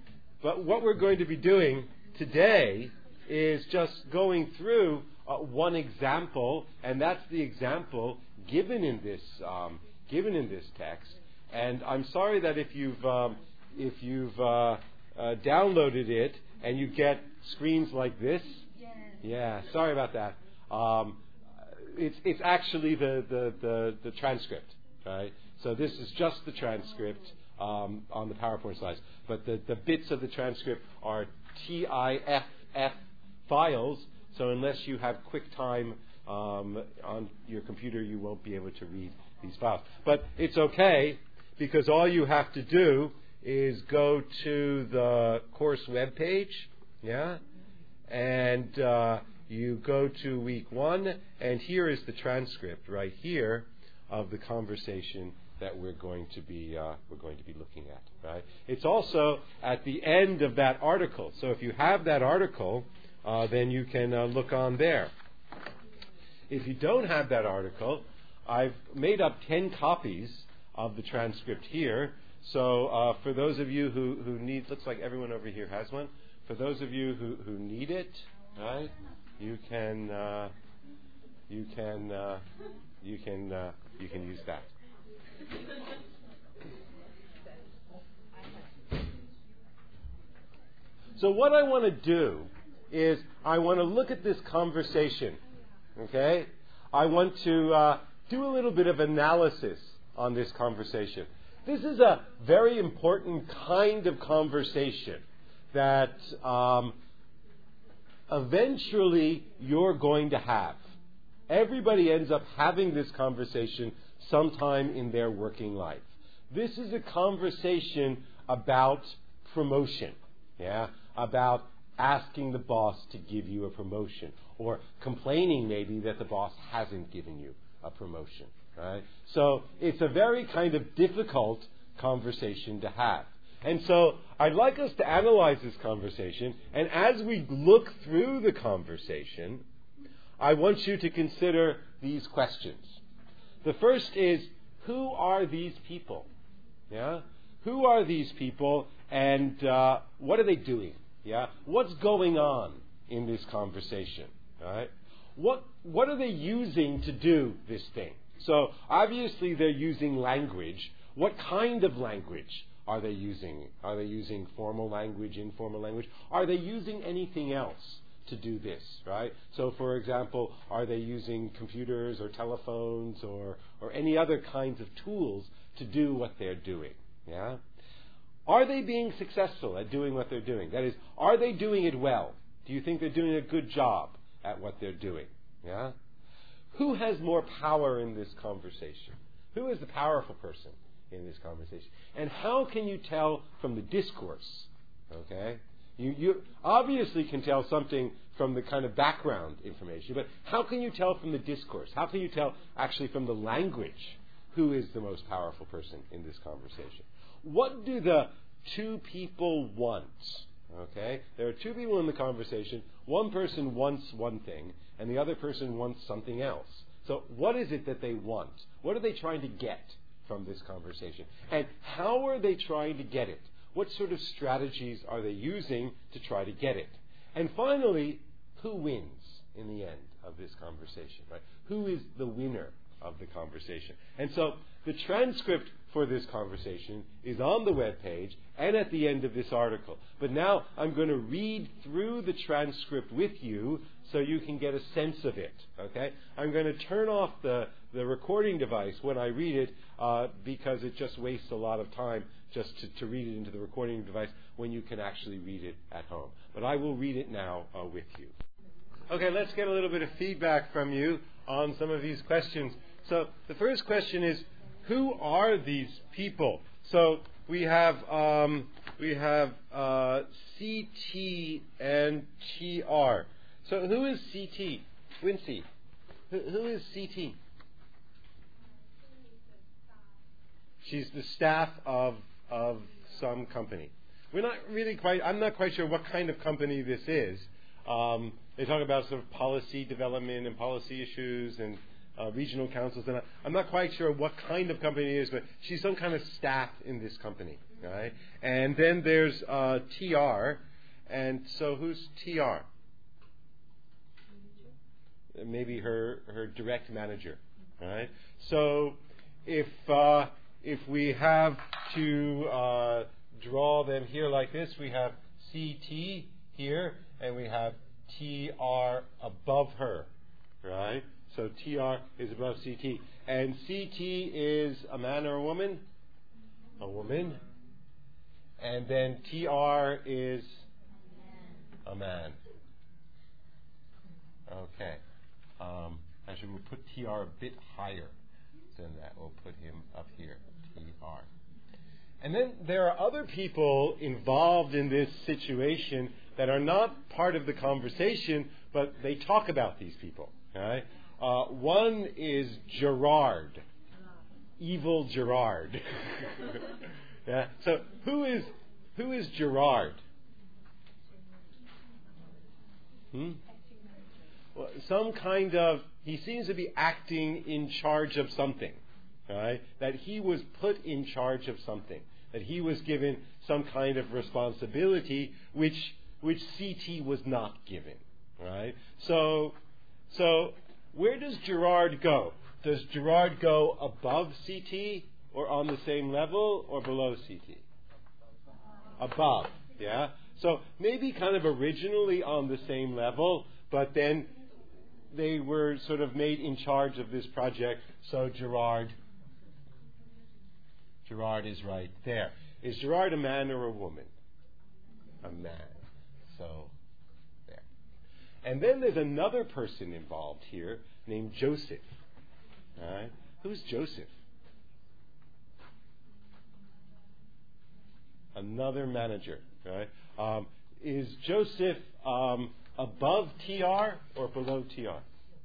but what we're going to be doing today is just going through uh, one example, and that's the example given in this um, given in this text. And I'm sorry that if you've um, if you've uh, uh, downloaded it and you get screens like this, Yes. yeah, sorry about that. Um, it's it's actually the, the, the, the transcript, right? So this is just the transcript um, on the PowerPoint slides, but the, the bits of the transcript are T I F F files. So unless you have QuickTime um, on your computer, you won't be able to read these files. But it's okay, because all you have to do is go to the course webpage, yeah, and uh, you go to week one, and here is the transcript right here of the conversation that we're going to be uh, we're going to be looking at. Right? It's also at the end of that article. So if you have that article, uh, then you can uh, look on there. If you don't have that article, I've made up ten copies of the transcript here. So uh, for those of you who, who need, looks like everyone over here has one. For those of you who, who need it, right, you can uh, you can uh, you can uh, you can use that. So what I want to do is I want to look at this conversation. Okay, I want to uh, do a little bit of analysis on this conversation. This is a very important kind of conversation that um, eventually you're going to have. Everybody ends up having this conversation sometime in their working life. This is a conversation about promotion, yeah, about asking the boss to give you a promotion, or complaining maybe that the boss hasn't given you a promotion, right? So it's a very kind of difficult conversation to have. And so I'd like us to analyze this conversation, and as we look through the conversation, I want you to consider these questions. The first is, who are these people? Yeah? Who are these people, and uh, what are they doing? Yeah? What's going on in this conversation? All right? What what are they using to do this thing? So obviously they're using language. What kind of language are they using? Are they using formal language, informal language? Are they using anything else to do this, right? So for example, are they using computers or telephones or, or any other kinds of tools to do what they're doing? Yeah? Are they being successful at doing what they're doing? That is, are they doing it well? Do you think they're doing a good job at what they're doing? Yeah? Who has more power in this conversation? Who is the powerful person in this conversation? And how can you tell from the discourse? Okay? You, you obviously can tell something from the kind of background information, but how can you tell from the discourse? How can you tell actually from the language who is the most powerful person in this conversation? What do the two people want? Okay? There are two people in the conversation. One person wants one thing, and the other person wants something else. So what is it that they want? What are they trying to get from this conversation? And how are they trying to get it? What sort of strategies are they using to try to get it? And finally, who wins in the end of this conversation? Right? Who is the winner of the conversation? And so the transcript for this conversation is on the web page and at the end of this article. But now I'm going to read through the transcript with you so you can get a sense of it. Okay? I'm going to turn off the, the recording device when I read it uh, because it just wastes a lot of time just to, to read it into the recording device when you can actually read it at home. But I will read it now uh, with you. Okay, let's get a little bit of feedback from you on some of these questions. So the first question is, who are these people? So we have um, we have uh, C T and T R. So who is C T? Wincy. Who, who is C T? She's the staff of of some company. We're not really quite. I'm not quite sure what kind of company this is. Um, they talk about sort of policy development and policy issues and uh, regional councils, and I, I'm not quite sure what kind of company it is, but she's some kind of staff in this company, right? And then there's uh, T R, and so who's T R? Maybe her her direct manager, right? So if uh, if we have to uh, draw them here like this, we have C T here, and we have T R above her, right? So T R is above C T. And C T is a man or a woman? A woman. And then T R is a man. Okay. Um, actually, we'll put T R a bit higher than that. We'll put him up here, T R. And then there are other people involved in this situation that are not part of the conversation, but they talk about these people. Right? Uh, one is Gerard, evil Gerard. Yeah. So who is who is Gerard? Hmm? Well, some kind of, he seems to be acting in charge of something, right? That he was put in charge of something. That he was given some kind of responsibility which which C T was not given. Right? So so where does Gerard go? Does Gerard go above C T or on the same level or below C T? Above, yeah? So maybe kind of originally on the same level, but then they were sort of made in charge of this project, so Gerard, Gerard is right there. Is Gerard a man or a woman? A man. So, there. And then there's another person involved here named Joseph. All right? Who's Joseph? Another manager. Right? Um, is Joseph um, above T R or below T R?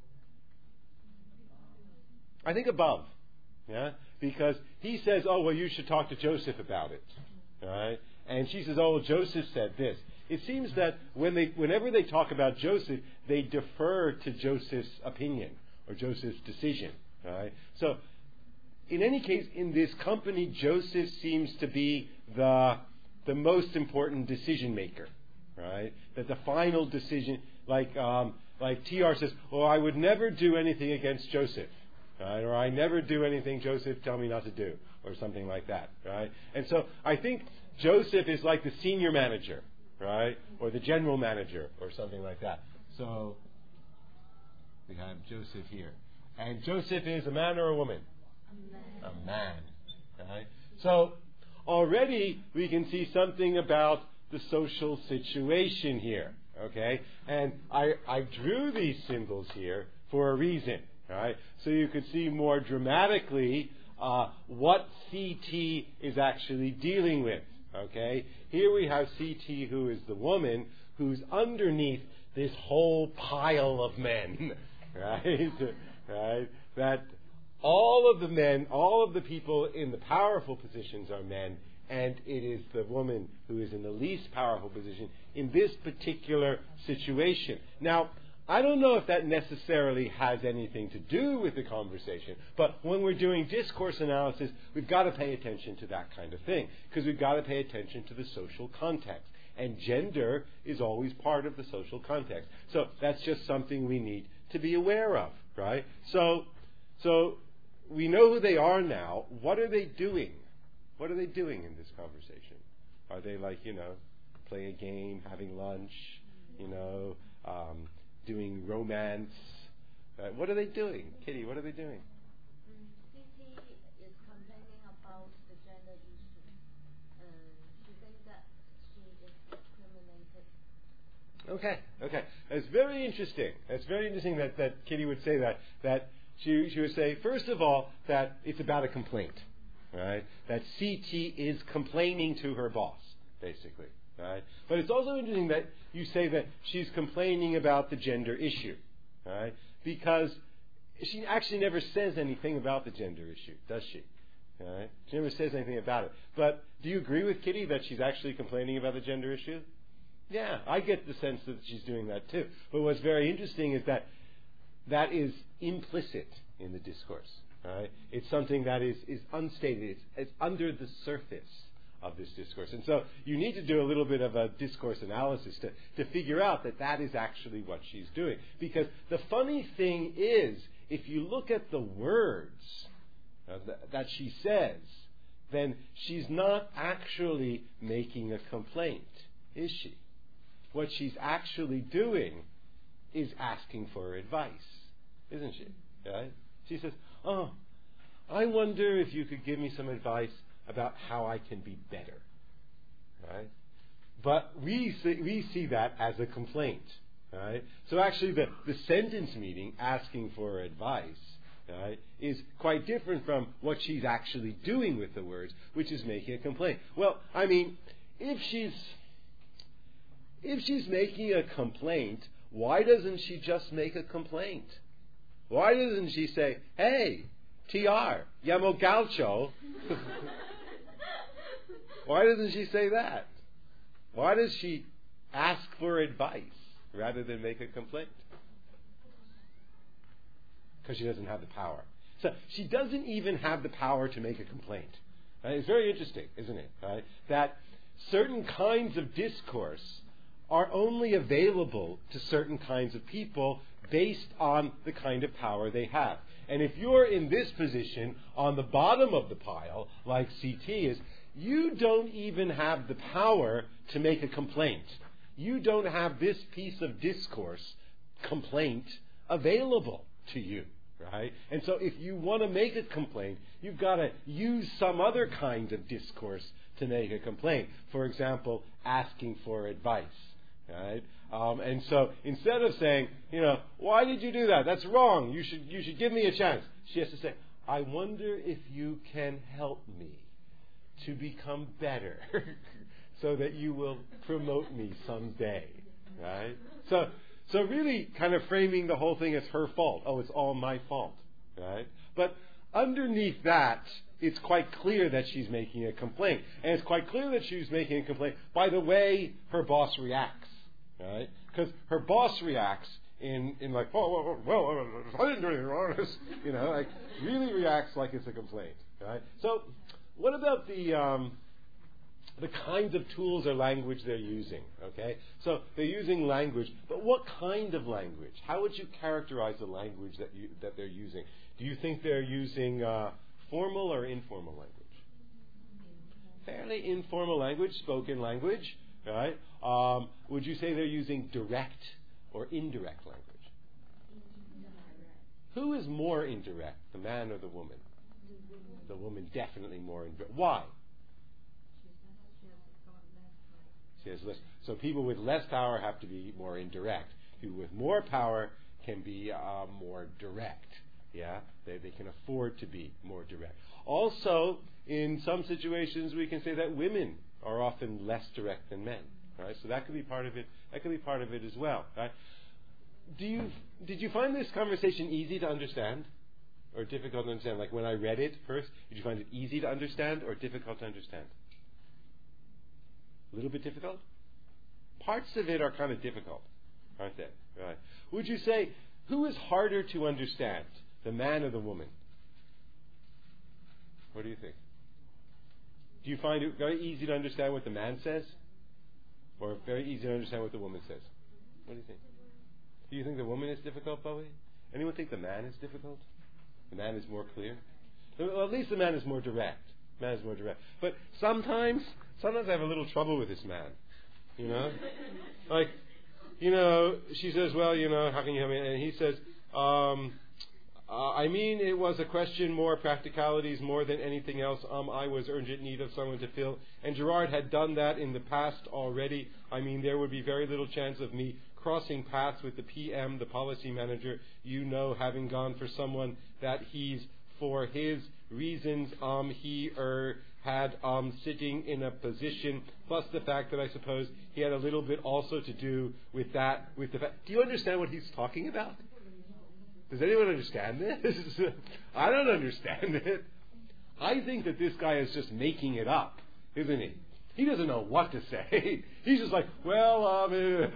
I think above. Yeah? Because he says, oh, well, you should talk to Joseph about it. Right? And she says, oh, well, Joseph said this. It seems that when they, whenever they talk about Joseph, they defer to Joseph's opinion or Joseph's decision. Right? So, in any case, in this company, Joseph seems to be the the most important decision maker. Right? That the final decision, like um, like T R says, oh, I would never do anything against Joseph. Right? Or I never do anything Joseph tell me not to do, or something like that. Right? And so I think Joseph is like the senior manager, right? Or the general manager, or something like that. So we have Joseph here. And Joseph is a man or a woman? A man. A man. Right? So already we can see something about the social situation here. Okay? And I, I drew these symbols here for a reason. Right? So you could see more dramatically uh, what C T is actually dealing with. Okay? Here we have C T, who is the woman, who's underneath this whole pile of men. Right? Right? That all of the men, all of the people in the powerful positions are men, and it is the woman who is in the least powerful position in this particular situation. Now, I don't know if that necessarily has anything to do with the conversation, but when we're doing discourse analysis, we've got to pay attention to that kind of thing, because we've got to pay attention to the social context. And gender is always part of the social context. So that's just something we need to be aware of, right? So, so we know who they are now. What are they doing? What are they doing in this conversation? Are they like, you know, playing a game, having lunch, you know, um, doing romance? Uh, what are they doing? Kitty, what are they doing? C T is complaining about the gender issue. Uh, she thinks that she is discriminated. Okay, okay. It's very interesting. It's very interesting that, that Kitty would say that. That she, she would say, first of all, that it's about a complaint. Right? That C T is complaining to her boss, basically. Right? But it's also interesting that you say that she's complaining about the gender issue. Right? Because she actually never says anything about the gender issue, does she? Right? She never says anything about it. But do you agree with Kitty that she's actually complaining about the gender issue? Yeah, I get the sense that she's doing that too. But what's very interesting is that that is implicit in the discourse. Right? It's something that is, is unstated. It's, it's under the surface of this discourse. And so you need to do a little bit of a discourse analysis to, to figure out that that is actually what she's doing. Because the funny thing is, if you look at the words uh, th- that she says, then she's not actually making a complaint, is she? What she's actually doing is asking for advice, isn't she? Right? She says, oh, I wonder if you could give me some advice about how I can be better. Right? But we see, we see that as a complaint. Right? So actually the, the sentence meaning, asking for advice, right, is quite different from what she's actually doing with the words, which is making a complaint. Well, I mean, if she's if she's making a complaint, why doesn't she just make a complaint? Why doesn't she say, hey, T R, llamo Gaucho? Why doesn't she say that? Why does she ask for advice rather than make a complaint? Because she doesn't have the power. So she doesn't even have the power to make a complaint. Right? It's very interesting, isn't it? Right? That certain kinds of discourse are only available to certain kinds of people based on the kind of power they have. And if you're in this position on the bottom of the pile, like C T is, you don't even have the power to make a complaint. You don't have this piece of discourse, complaint, available to you, right? And so if you want to make a complaint, you've got to use some other kind of discourse to make a complaint. For example, asking for advice, right? Um, and so instead of saying, you know, why did you do that? That's wrong. You should you should give me a chance. She has to say, I wonder if you can help me to become better so that you will promote me someday, right? So, so really kind of framing the whole thing as her fault. Oh, it's all my fault, right? But underneath that, it's quite clear that she's making a complaint. And it's quite clear that she's making a complaint by the way her boss reacts, right? Because her boss reacts in, in like, oh, well, well, I didn't do anything wrong. You know, like really reacts like it's a complaint, right? So what about the um, the kinds of tools or language they're using? Okay, so they're using language, but what kind of language? How would you characterize the language that you that they're using? Do you think they're using uh, formal or informal language? Fairly informal language, spoken language, right? Um, would you say they're using direct or indirect language? Who is more indirect, the man or the woman? The woman definitely more indirect. Why? She has less. So people with less power have to be more indirect. People with more power can be uh, more direct. Yeah, they they can afford to be more direct. Also, in some situations, we can say that women are often less direct than men. Right? So that could be part of it. That could be part of it as well. Right? Do you did you find this conversation easy to understand? Or difficult to understand? Like when I read it first, did you find it easy to understand or difficult to understand? A little bit difficult? Parts of it are kind of difficult, aren't they? Right. Would you say, who is harder to understand, the man or the woman? What do you think? Do you find it very easy to understand what the man says? Or very easy to understand what the woman says? What do you think? Do you think the woman is difficult, Bowie? Anyone think the man is difficult? The man is more clear? Well, at least the man is more direct. The man is more direct. But sometimes, sometimes I have a little trouble with this man. You know? Like, you know, she says, well, you know, how can you help me? And he says, um, uh, I mean, it was a question more practicalities more than anything else. Um, I was urgent need of someone to fill. And Gerard had done that in the past already. I mean, there would be very little chance of me crossing paths with the P M, the policy manager, you know, having gone for someone that he's, for his reasons, um, he er had um, sitting in a position, plus the fact that I suppose he had a little bit also to do with that, with the fact. Do you understand what he's talking about? Does anyone understand this? I don't understand it. I think that this guy is just making it up, isn't he? He doesn't know what to say. He's just like, well, um,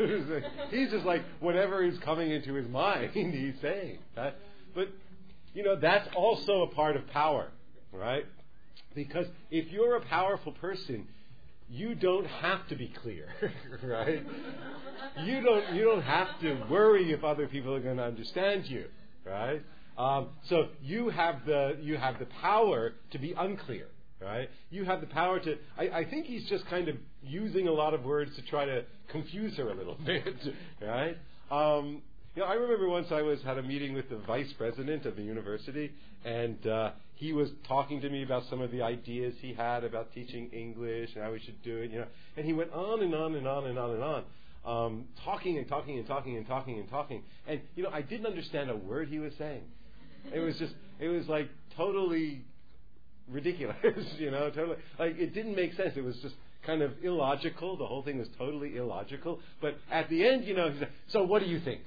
he's just like, whatever is coming into his mind, he's saying. Right? But, you know, that's also a part of power, right? Because if you're a powerful person, you don't have to be clear, right? You don't, you don't have to worry if other people are going to understand you, right? Um, so you have the, you have the power to be unclear. Right? You have the power to... I, I think he's just kind of using a lot of words to try to confuse her a little bit. Right? Um, you know, I remember once I was had a meeting with the vice president of the university, and uh, he was talking to me about some of the ideas he had about teaching English and how we should do it. You know, and he went on and on and on and on and on, um, talking and talking and talking and talking and talking. And you know, I didn't understand a word he was saying. It was just... It was like totally... ridiculous, you know, totally. Like, it didn't make sense. It was just kind of illogical. The whole thing was totally illogical. But at the end, you know, he said, so what do you think?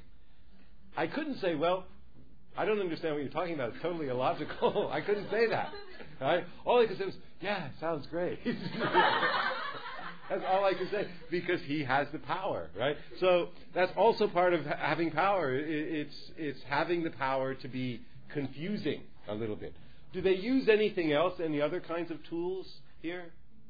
I couldn't say, well, I don't understand what you're talking about. It's totally illogical. I couldn't say that. Right? All I could say was, yeah, sounds great. That's all I could say, because he has the power, right? So that's also part of having power. It's, it's having the power to be confusing a little bit. Do they use anything else? Any other kinds of tools here?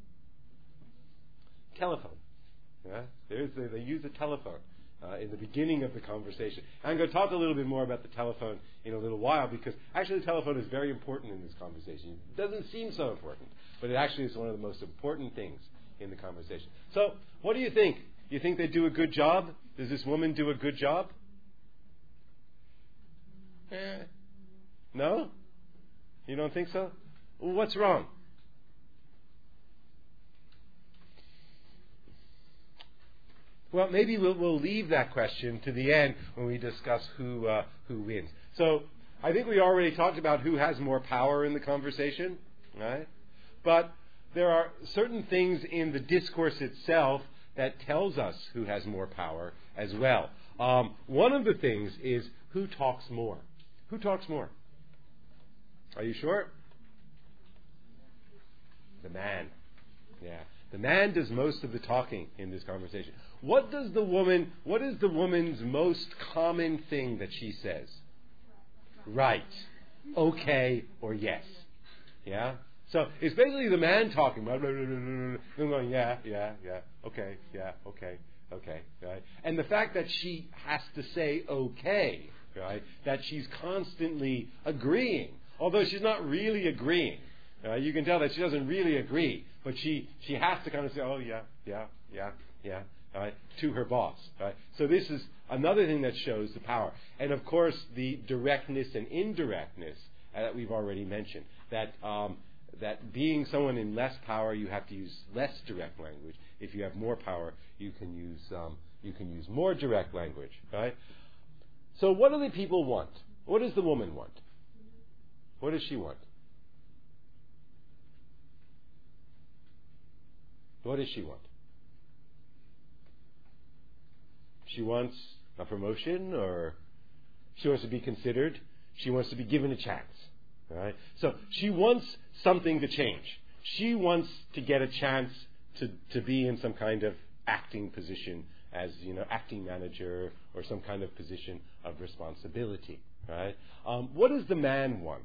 Telephone. Yeah? There's the, they use a telephone uh, in the beginning of the conversation. I'm going to talk a little bit more about the telephone in a little while, because actually the telephone is very important in this conversation. It doesn't seem so important, but it actually is one of the most important things in the conversation. So, what do you think? You think they do a good job? Does this woman do a good job? Eh. No? You don't think so? Well, what's wrong? Well, maybe we'll, we'll leave that question to the end when we discuss who uh, who wins. So, I think we already talked about who has more power in the conversation, right? But there are certain things in the discourse itself that tells us who has more power as well. Um, one of the things is who talks more. Who talks more? Are you sure? The man. Yeah. The man does most of the talking in this conversation. What does the woman, what is the woman's most common thing that she says? Right. Okay or yes. Yeah? So it's basically the man talking. I'm going, yeah, yeah, yeah, okay, yeah, okay, okay, right? And the fact that she has to say okay, right? That she's constantly agreeing, although she's not really agreeing. Uh, you can tell that she doesn't really agree, but she, she has to kind of say, oh yeah, yeah, yeah, yeah, right, to her boss. Right? So this is another thing that shows the power. And of course, the directness and indirectness uh, that we've already mentioned. That um, that being someone in less power, you have to use less direct language. If you have more power, you can use um, you can use more direct language. Right? So what do the people want? What does the woman want? What does she want? What does she want? She wants a promotion, or she wants to be considered. She wants to be given a chance. All right? So she wants something to change. She wants to get a chance to, to be in some kind of acting position as, you know, acting manager or some kind of position of responsibility. Right? Um, what does the man want?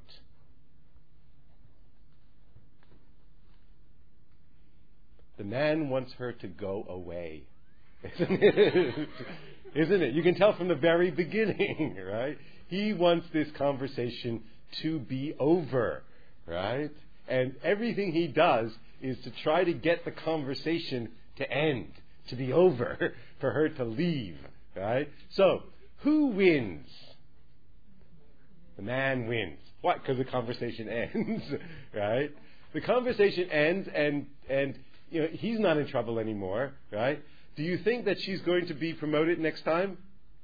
The man wants her to go away. Isn't it? Isn't it? You can tell from the very beginning, right? He wants this conversation to be over, right? And everything he does is to try to get the conversation to end, to be over, for her to leave, right? So, who wins? The man wins. What? Because the conversation ends, right? The conversation ends, and and you know, he's not in trouble anymore, right? Do you think that she's going to be promoted next time?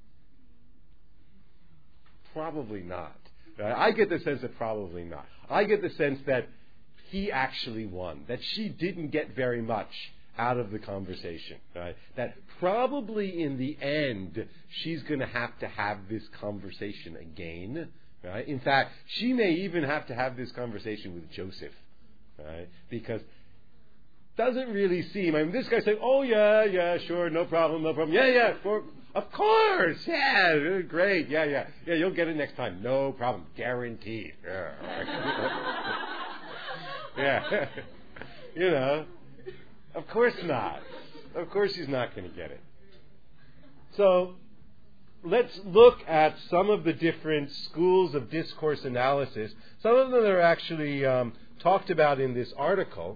Probably not. Right? I get the sense that probably not. I get the sense that he actually won, that she didn't get very much out of the conversation. Right? That probably in the end, she's going to have to have this conversation again. Right? In fact, she may even have to have this conversation with Joseph. Right? Because doesn't really seem, I mean, this guy saying, oh, yeah, yeah, sure, no problem, no problem. Yeah, yeah, for, of course, yeah, great, yeah, yeah. Yeah, you'll get it next time. No problem, guaranteed. Yeah. Yeah. You know, of course not. Of course he's not going to get it. So, let's look at some of the different schools of discourse analysis. Some of them are actually um, talked about in this article.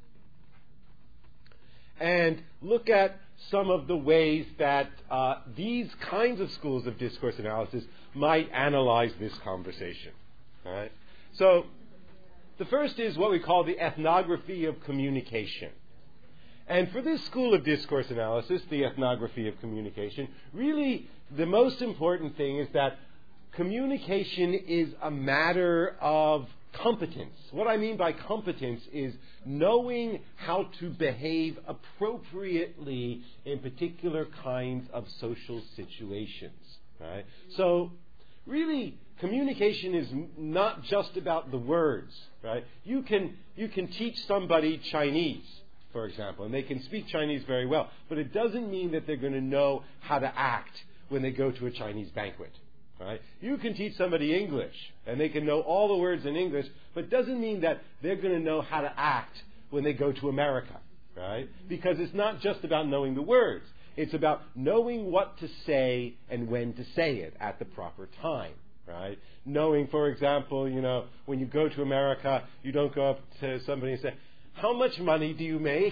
And look at some of the ways that uh, these kinds of schools of discourse analysis might analyze this conversation. All right? So, the first is what we call the ethnography of communication. And for this school of discourse analysis, the ethnography of communication, really the most important thing is that communication is a matter of competence. What I mean by competence is knowing how to behave appropriately in particular kinds of social situations. Right? So, really, communication is not just about the words. Right? You can you can teach somebody Chinese, for example, and they can speak Chinese very well, but it doesn't mean that they're going to know how to act when they go to a Chinese banquet. Right? You can teach somebody English, and they can know all the words in English, but it doesn't mean that they're going to know how to act when they go to America. Right? Because it's not just about knowing the words. It's about knowing what to say and when to say it at the proper time. Right? Knowing, for example, you know, when you go to America, you don't go up to somebody and say, "How much money do you make?"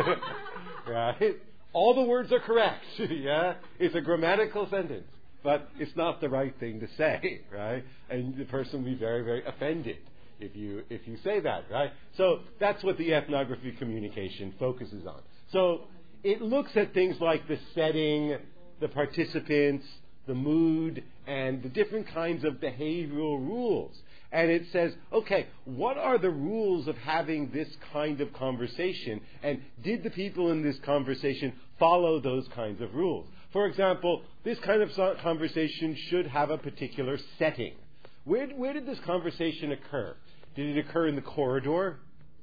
Right? All the words are correct. Yeah? It's a grammatical sentence. But it's not the right thing to say, right? And the person will be very, very offended if you if you say that, right? So that's what the ethnography of communication focuses on. So it looks at things like the setting, the participants, the mood, and the different kinds of behavioral rules. And it says, okay, what are the rules of having this kind of conversation? And did the people in this conversation follow those kinds of rules? For example, this kind of conversation should have a particular setting. Where, where did this conversation occur? Did it occur in the corridor?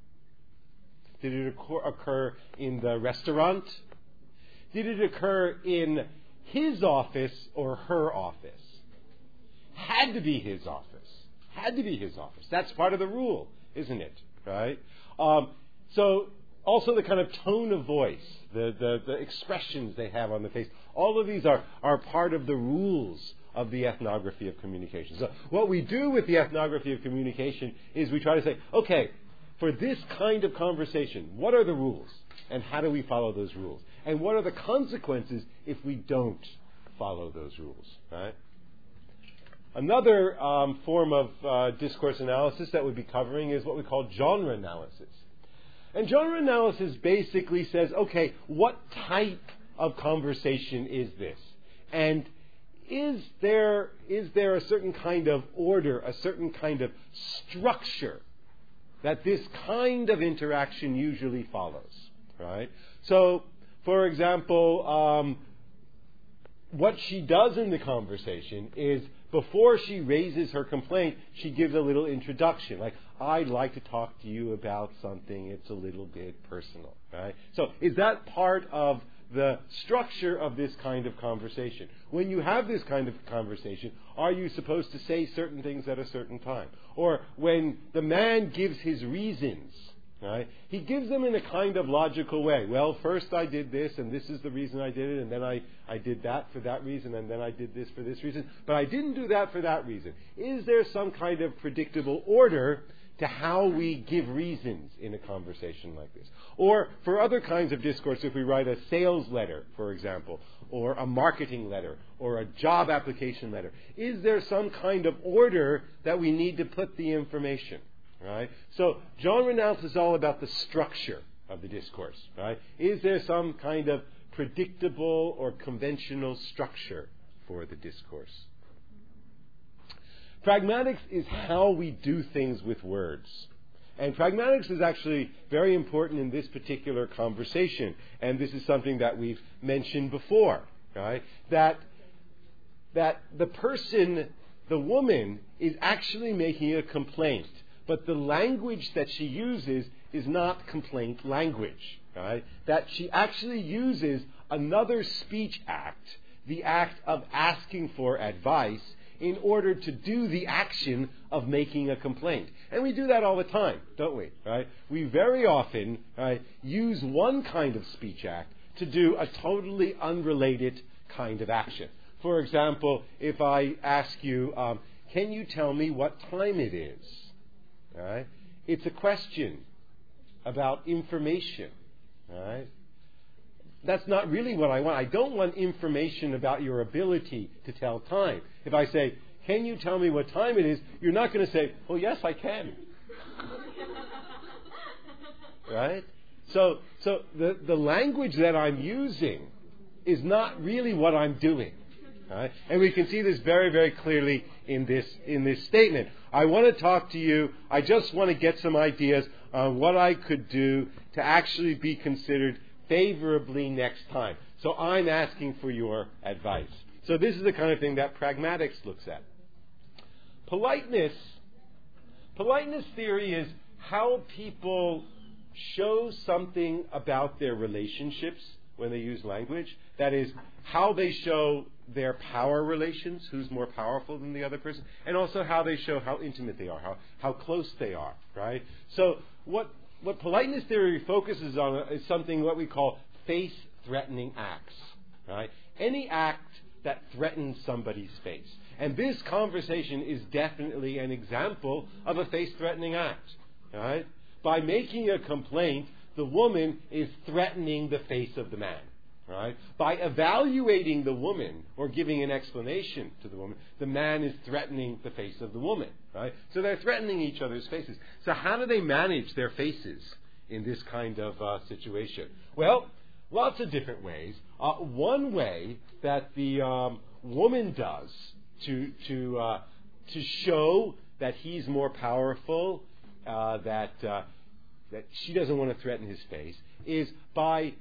Did it occur in the restaurant? Did it occur in his office or her office? Had to be his office. Had to be his office. That's part of the rule, isn't it? Right? Um, so also the kind of tone of voice, the, the, the expressions they have on the face, all of these are, are part of the rules of the ethnography of communication. So what we do with the ethnography of communication is we try to say, okay, for this kind of conversation, what are the rules? And how do we follow those rules? And what are the consequences if we don't follow those rules? Right? Another um, form of uh, discourse analysis that we'd be covering is what we call genre analysis. And genre analysis basically says, okay, what type of conversation is this? And is there is there a certain kind of order, a certain kind of structure that this kind of interaction usually follows? Right? So, for example, um, what she does in the conversation is before she raises her complaint, she gives a little introduction, like, I'd like to talk to you about something, it's a little bit personal, right? So is that part of the structure of this kind of conversation? When you have this kind of conversation, are you supposed to say certain things at a certain time? Or when the man gives his reasons, right, he gives them in a kind of logical way. Well, first I did this, and this is the reason I did it, and then I, I did that for that reason, and then I did this for this reason, but I didn't do that for that reason. Is there some kind of predictable order to how we give reasons in a conversation like this? Or for other kinds of discourse, if we write a sales letter, for example, or a marketing letter, or a job application letter, is there some kind of order that we need to put the information? Right? So genre analysis is all about the structure of the discourse. Right? Is there some kind of predictable or conventional structure for the discourse? Pragmatics is how we do things with words. And pragmatics is actually very important in this particular conversation. And this is something that we've mentioned before. Right? That, that the person, the woman, is actually making a complaint. But the language that she uses is not complaint language. Right? That she actually uses another speech act, the act of asking for advice, in order to do the action of making a complaint. And we do that all the time, don't we? Right? We very often, right, use one kind of speech act to do a totally unrelated kind of action. For example, if I ask you, um, can you tell me what time it is? Right? It's a question about information. Right? That's not really what I want. I don't want information about your ability to tell time. If I say, can you tell me what time it is? You're not going to say, oh, yes, I can. Right? So, so the, the language that I'm using is not really what I'm doing. Right? And we can see this very, very clearly in this in this statement. I want to talk to you. I just want to get some ideas on what I could do to actually be considered favorably next time. So I'm asking for your advice. So this is the kind of thing that pragmatics looks at. Politeness, politeness theory is how people show something about their relationships when they use language. That is, how they show their power relations, who's more powerful than the other person, and also how they show how intimate they are, how, how close they are, right? So what what politeness theory focuses on is something what we call face-threatening acts, right? Any act that threatens somebody's face. And this conversation is definitely an example of a face-threatening act, right? By making a complaint, the woman is threatening the face of the man. Right? By evaluating the woman or giving an explanation to the woman, the man is threatening the face of the woman. Right? So they're threatening each other's faces. So how do they manage their faces in this kind of uh, situation? Well, lots of different ways. Uh, one way that the um, woman does to to uh, to show that he's more powerful, uh, that uh, that she doesn't want to threaten his face, is by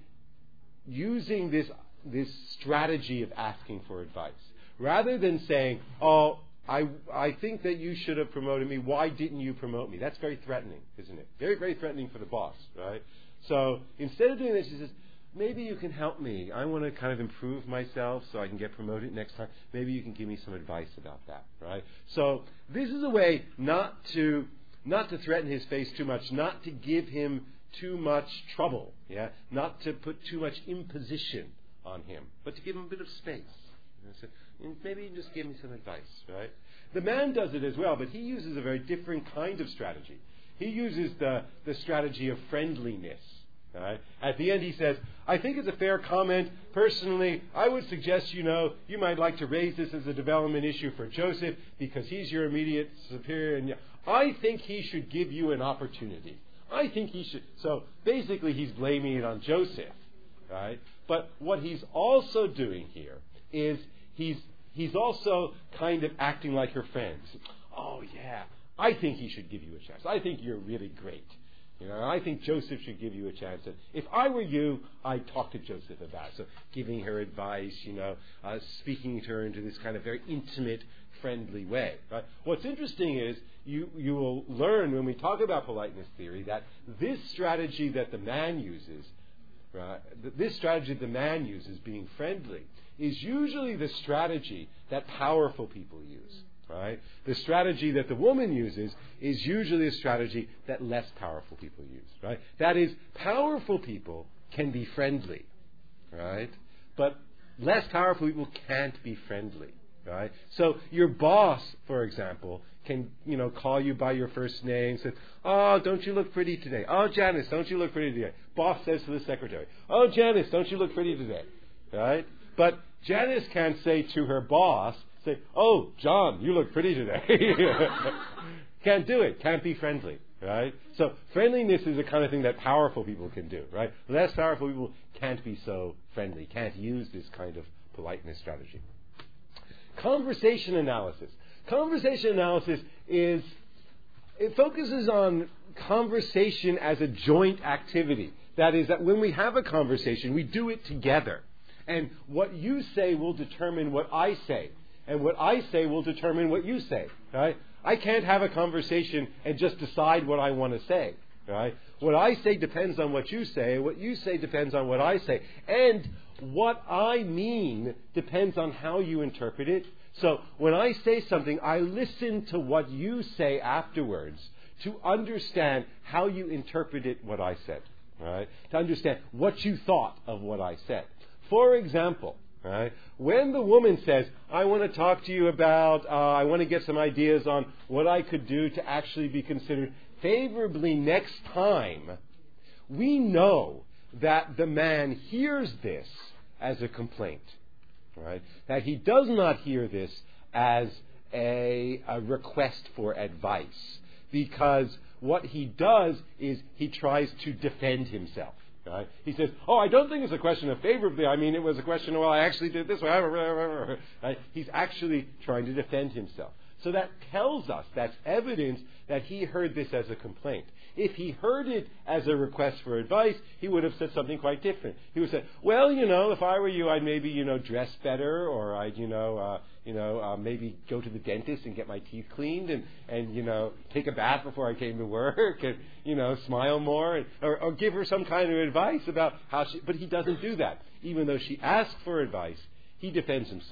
using this this strategy of asking for advice. Rather than saying, oh, I I think that you should have promoted me. Why didn't you promote me? That's very threatening, isn't it? Very, very threatening for the boss, right? So instead of doing this, she says, maybe you can help me. I want to kind of improve myself so I can get promoted next time. Maybe you can give me some advice about that, right? So this is a way not to not to threaten his face too much, not to give him too much trouble, yeah, not to put too much imposition on him, but to give him a bit of space. You know, so maybe you can just give me some advice, right? The man does it as well, but he uses a very different kind of strategy. He uses the, the strategy of friendliness. Right? At the end he says, I think it's a fair comment. Personally, I would suggest, you know, you might like to raise this as a development issue for Joseph because he's your immediate superior, and I think he should give you an opportunity. I think he should. So basically he's blaming it on Joseph, right? But what he's also doing here is he's he's also kind of acting like her friend. Oh yeah, I think he should give you a chance. I think you're really great. You know, I think Joseph should give you a chance. And if I were you, I'd talk to Joseph about it. So giving her advice, you know, uh, speaking to her into this kind of very intimate, friendly way. Right? What's interesting is you, you will learn when we talk about politeness theory that this strategy that the man uses, right, this strategy that the man uses, being friendly, is usually the strategy that powerful people use. Right? The strategy that the woman uses is usually a strategy that less powerful people use. Right? That is, powerful people can be friendly, right? But less powerful people can't be friendly. Right? So your boss, for example, can, you know, call you by your first name, says, oh, don't you look pretty today? Oh, Janice, don't you look pretty today? Boss says to the secretary, oh, Janice, don't you look pretty today? Right? But Janice can't say to her boss, say, oh, John, you look pretty today. Can't do it. Can't be friendly. Right? So friendliness is the kind of thing that powerful people can do. Right? Less powerful people can't be so friendly, can't use this kind of politeness strategy. Conversation analysis. Conversation analysis is, it focuses on conversation as a joint activity. That is, that when we have a conversation, we do it together. And what you say will determine what I say. And what I say will determine what you say. Right? I can't have a conversation and just decide what I want to say. Right? What I say depends on what you say. What you say depends on what I say. And what I mean depends on how you interpret it. So when I say something, I listen to what you say afterwards to understand how you interpreted what I said. Right? To understand what you thought of what I said. For example, right, when the woman says, I want to talk to you about, uh, I want to get some ideas on what I could do to actually be considered favorably next time, we know that the man hears this as a complaint. Right? That he does not hear this as a, a request for advice. Because what he does is he tries to defend himself. Right? He says, oh, I don't think it's a question of favorably. I mean, it was a question of, well, I actually did this way. Right? He's actually trying to defend himself. So that tells us, that's evidence that he heard this as a complaint. If he heard it as a request for advice, he would have said something quite different. He would say, well, you know, if I were you, I'd maybe, you know, dress better, or I'd, you know, uh, you know, uh, maybe go to the dentist and get my teeth cleaned, and, and, you know, take a bath before I came to work, and, you know, smile more, and, or, or give her some kind of advice about how she, but he doesn't do that. Even though she asked for advice, he defends himself.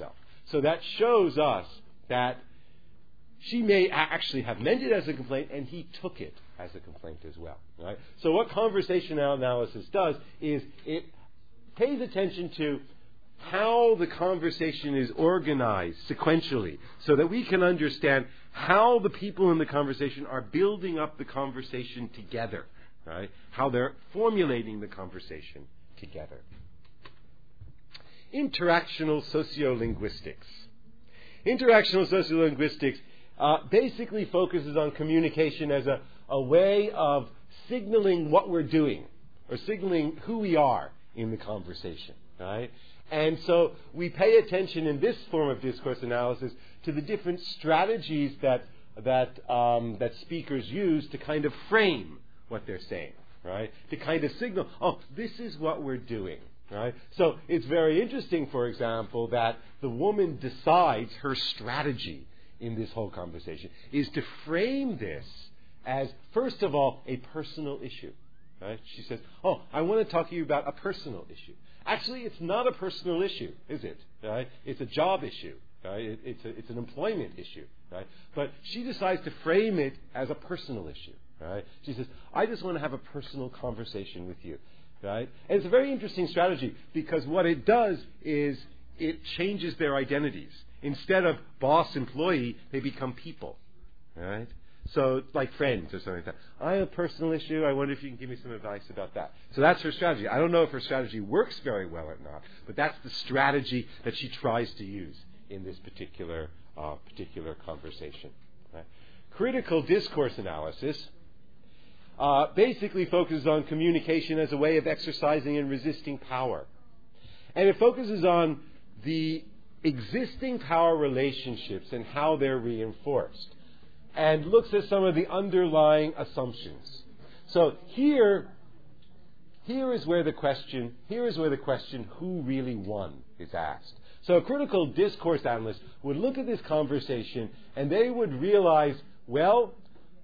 So that shows us that she may a- actually have meant it as a complaint, and he took it as a complaint as well. Right? So what conversational analysis does is it pays attention to how the conversation is organized sequentially, so that we can understand how the people in the conversation are building up the conversation together, right? How they're formulating the conversation together. Interactional sociolinguistics. Interactional sociolinguistics uh, basically focuses on communication as a, a way of signaling what we're doing, or signaling who we are in the conversation, right? And so we pay attention in this form of discourse analysis to the different strategies that that um, that speakers use to kind of frame what they're saying, right? To kind of signal, oh, this is what we're doing, right? So it's very interesting, for example, that the woman decides her strategy in this whole conversation is to frame this as, first of all, a personal issue, right? She says, oh, I want to talk to you about a personal issue. Actually, it's not a personal issue, is it? Right? It's a job issue. Right? It, it's, a, it's an employment issue. Right? But she decides to frame it as a personal issue. Right? She says, I just want to have a personal conversation with you. Right? And it's a very interesting strategy, because what it does is it changes their identities. Instead of boss-employee, they become people. Right? So, like friends or something like that. I have a personal issue. I wonder if you can give me some advice about that. So that's her strategy. I don't know if her strategy works very well or not, but that's the strategy that she tries to use in this particular uh, particular conversation. Right? Critical discourse analysis uh, basically focuses on communication as a way of exercising and resisting power. And it focuses on the existing power relationships and how they're reinforced, and looks at some of the underlying assumptions. So here, here is where the question, here is where the question, who really won, is asked. So a critical discourse analyst would look at this conversation and they would realize, well,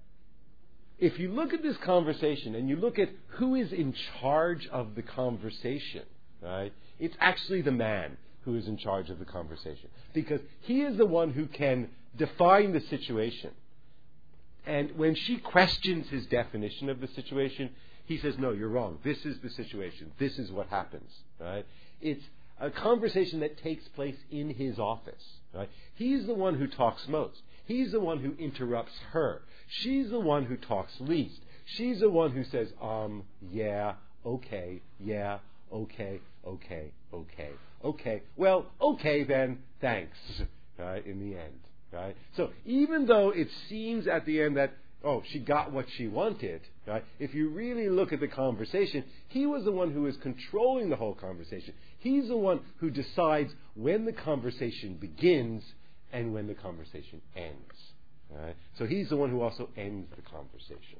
if you look at this conversation and you look at who is in charge of the conversation, right, it's actually the man who is in charge of the conversation, because he is the one who can define the situation. And when she questions his definition of the situation, he says, no, you're wrong. This is the situation. This is what happens. Right? It's a conversation that takes place in his office. Right? He's the one who talks most. He's the one who interrupts her. She's the one who talks least. She's the one who says, um, yeah, okay, yeah, okay, okay, okay, okay. Well, okay then, thanks, right, in the end. Right? So even though it seems at the end that, oh, she got what she wanted, right? If you really look at the conversation, he was the one who is controlling the whole conversation. He's the one who decides when the conversation begins and when the conversation ends. Right? So he's the one who also ends the conversation.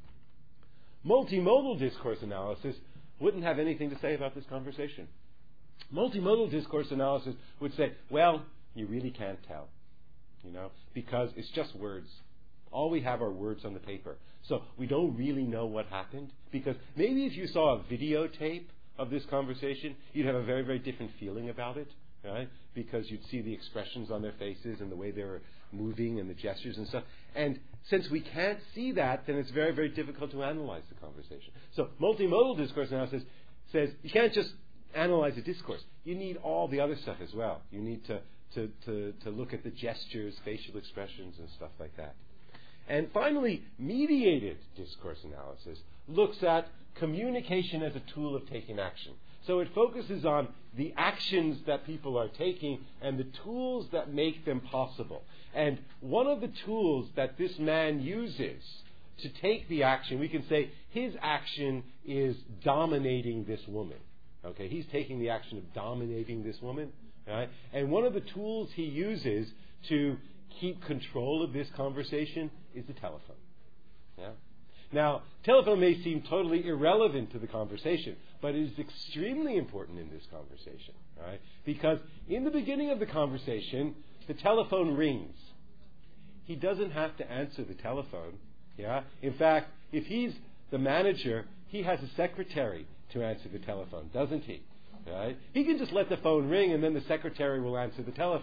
Multimodal discourse analysis wouldn't have anything to say about this conversation. Multimodal discourse analysis would say, well, you really can't tell. You know, because it's just words. All we have are words on the paper. So we don't really know what happened. Because maybe if you saw a videotape of this conversation, you'd have a very, very different feeling about it, right? Because you'd see the expressions on their faces and the way they were moving and the gestures and stuff. And since we can't see that, then it's very, very difficult to analyze the conversation. So multimodal discourse analysis says you can't just analyze a discourse. You need all the other stuff as well. You need to To, to, to look at the gestures, facial expressions, and stuff like that. And finally, mediated discourse analysis looks at communication as a tool of taking action. So it focuses on the actions that people are taking and the tools that make them possible. And one of the tools that this man uses to take the action, we can say his action is dominating this woman. Okay, he's taking the action of dominating this woman. Right? And one of the tools he uses to keep control of this conversation is the telephone. Yeah? Now, telephone may seem totally irrelevant to the conversation, but it is extremely important in this conversation. Right? Because in the beginning of the conversation, the telephone rings. He doesn't have to answer the telephone. Yeah? In fact, if he's the manager, he has a secretary to answer the telephone, doesn't he? Right? He can just let the phone ring and then the secretary will answer the telephone.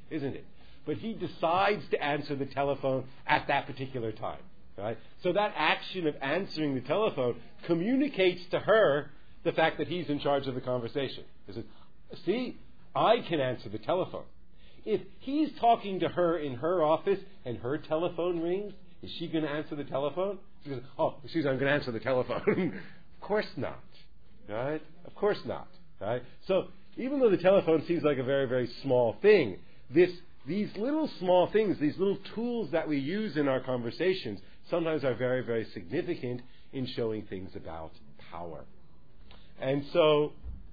isn't it? But he decides to answer the telephone at that particular time. Right? So that action of answering the telephone communicates to her the fact that he's in charge of the conversation. He says, see, I can answer the telephone. If he's talking to her in her office and her telephone rings, is she going to answer the telephone? She goes, oh, excuse me, I'm going to answer the telephone. Of course not. Right? Of course not. Right? So even though the telephone seems like a very, very small thing, this these little small things, these little tools that we use in our conversations, sometimes are very, very significant in showing things about power. And so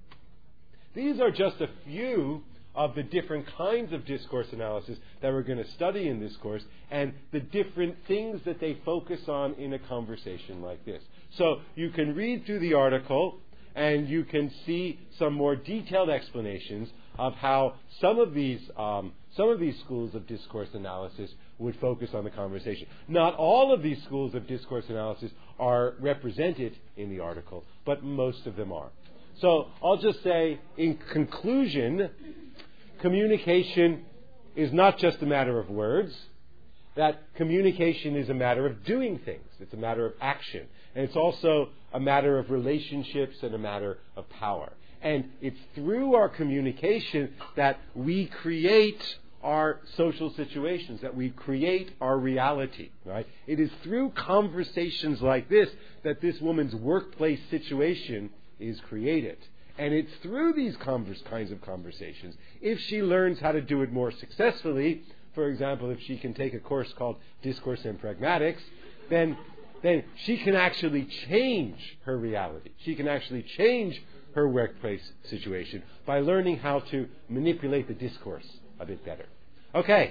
these are just a few of the different kinds of discourse analysis that we're going to study in this course, and the different things that they focus on in a conversation like this. So you can read through the article, and you can see some more detailed explanations of how some of these um, some of these schools of discourse analysis would focus on the conversation. Not all of these schools of discourse analysis are represented in the article, but most of them are. So I'll just say, in conclusion, communication is not just a matter of words. That communication is a matter of doing things. It's a matter of action. And it's also a matter of relationships and a matter of power. And it's through our communication that we create our social situations, that we create our reality, right? It is through conversations like this that this woman's workplace situation is created. And it's through these converse, kinds of conversations, if she learns how to do it more successfully, for example, if she can take a course called Discourse and Pragmatics, then, then she can actually change her reality. She can actually change her workplace situation by learning how to manipulate the discourse a bit better. Okay.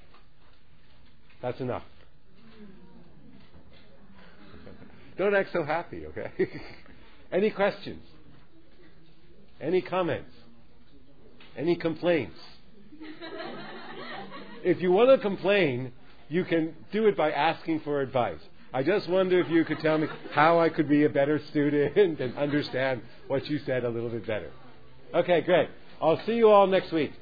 That's enough. Don't act so happy, okay? Any questions? Any comments? Any complaints? If you want to complain, you can do it by asking for advice. I just wonder if you could tell me how I could be a better student and understand what you said a little bit better. Okay, great. I'll see you all next week.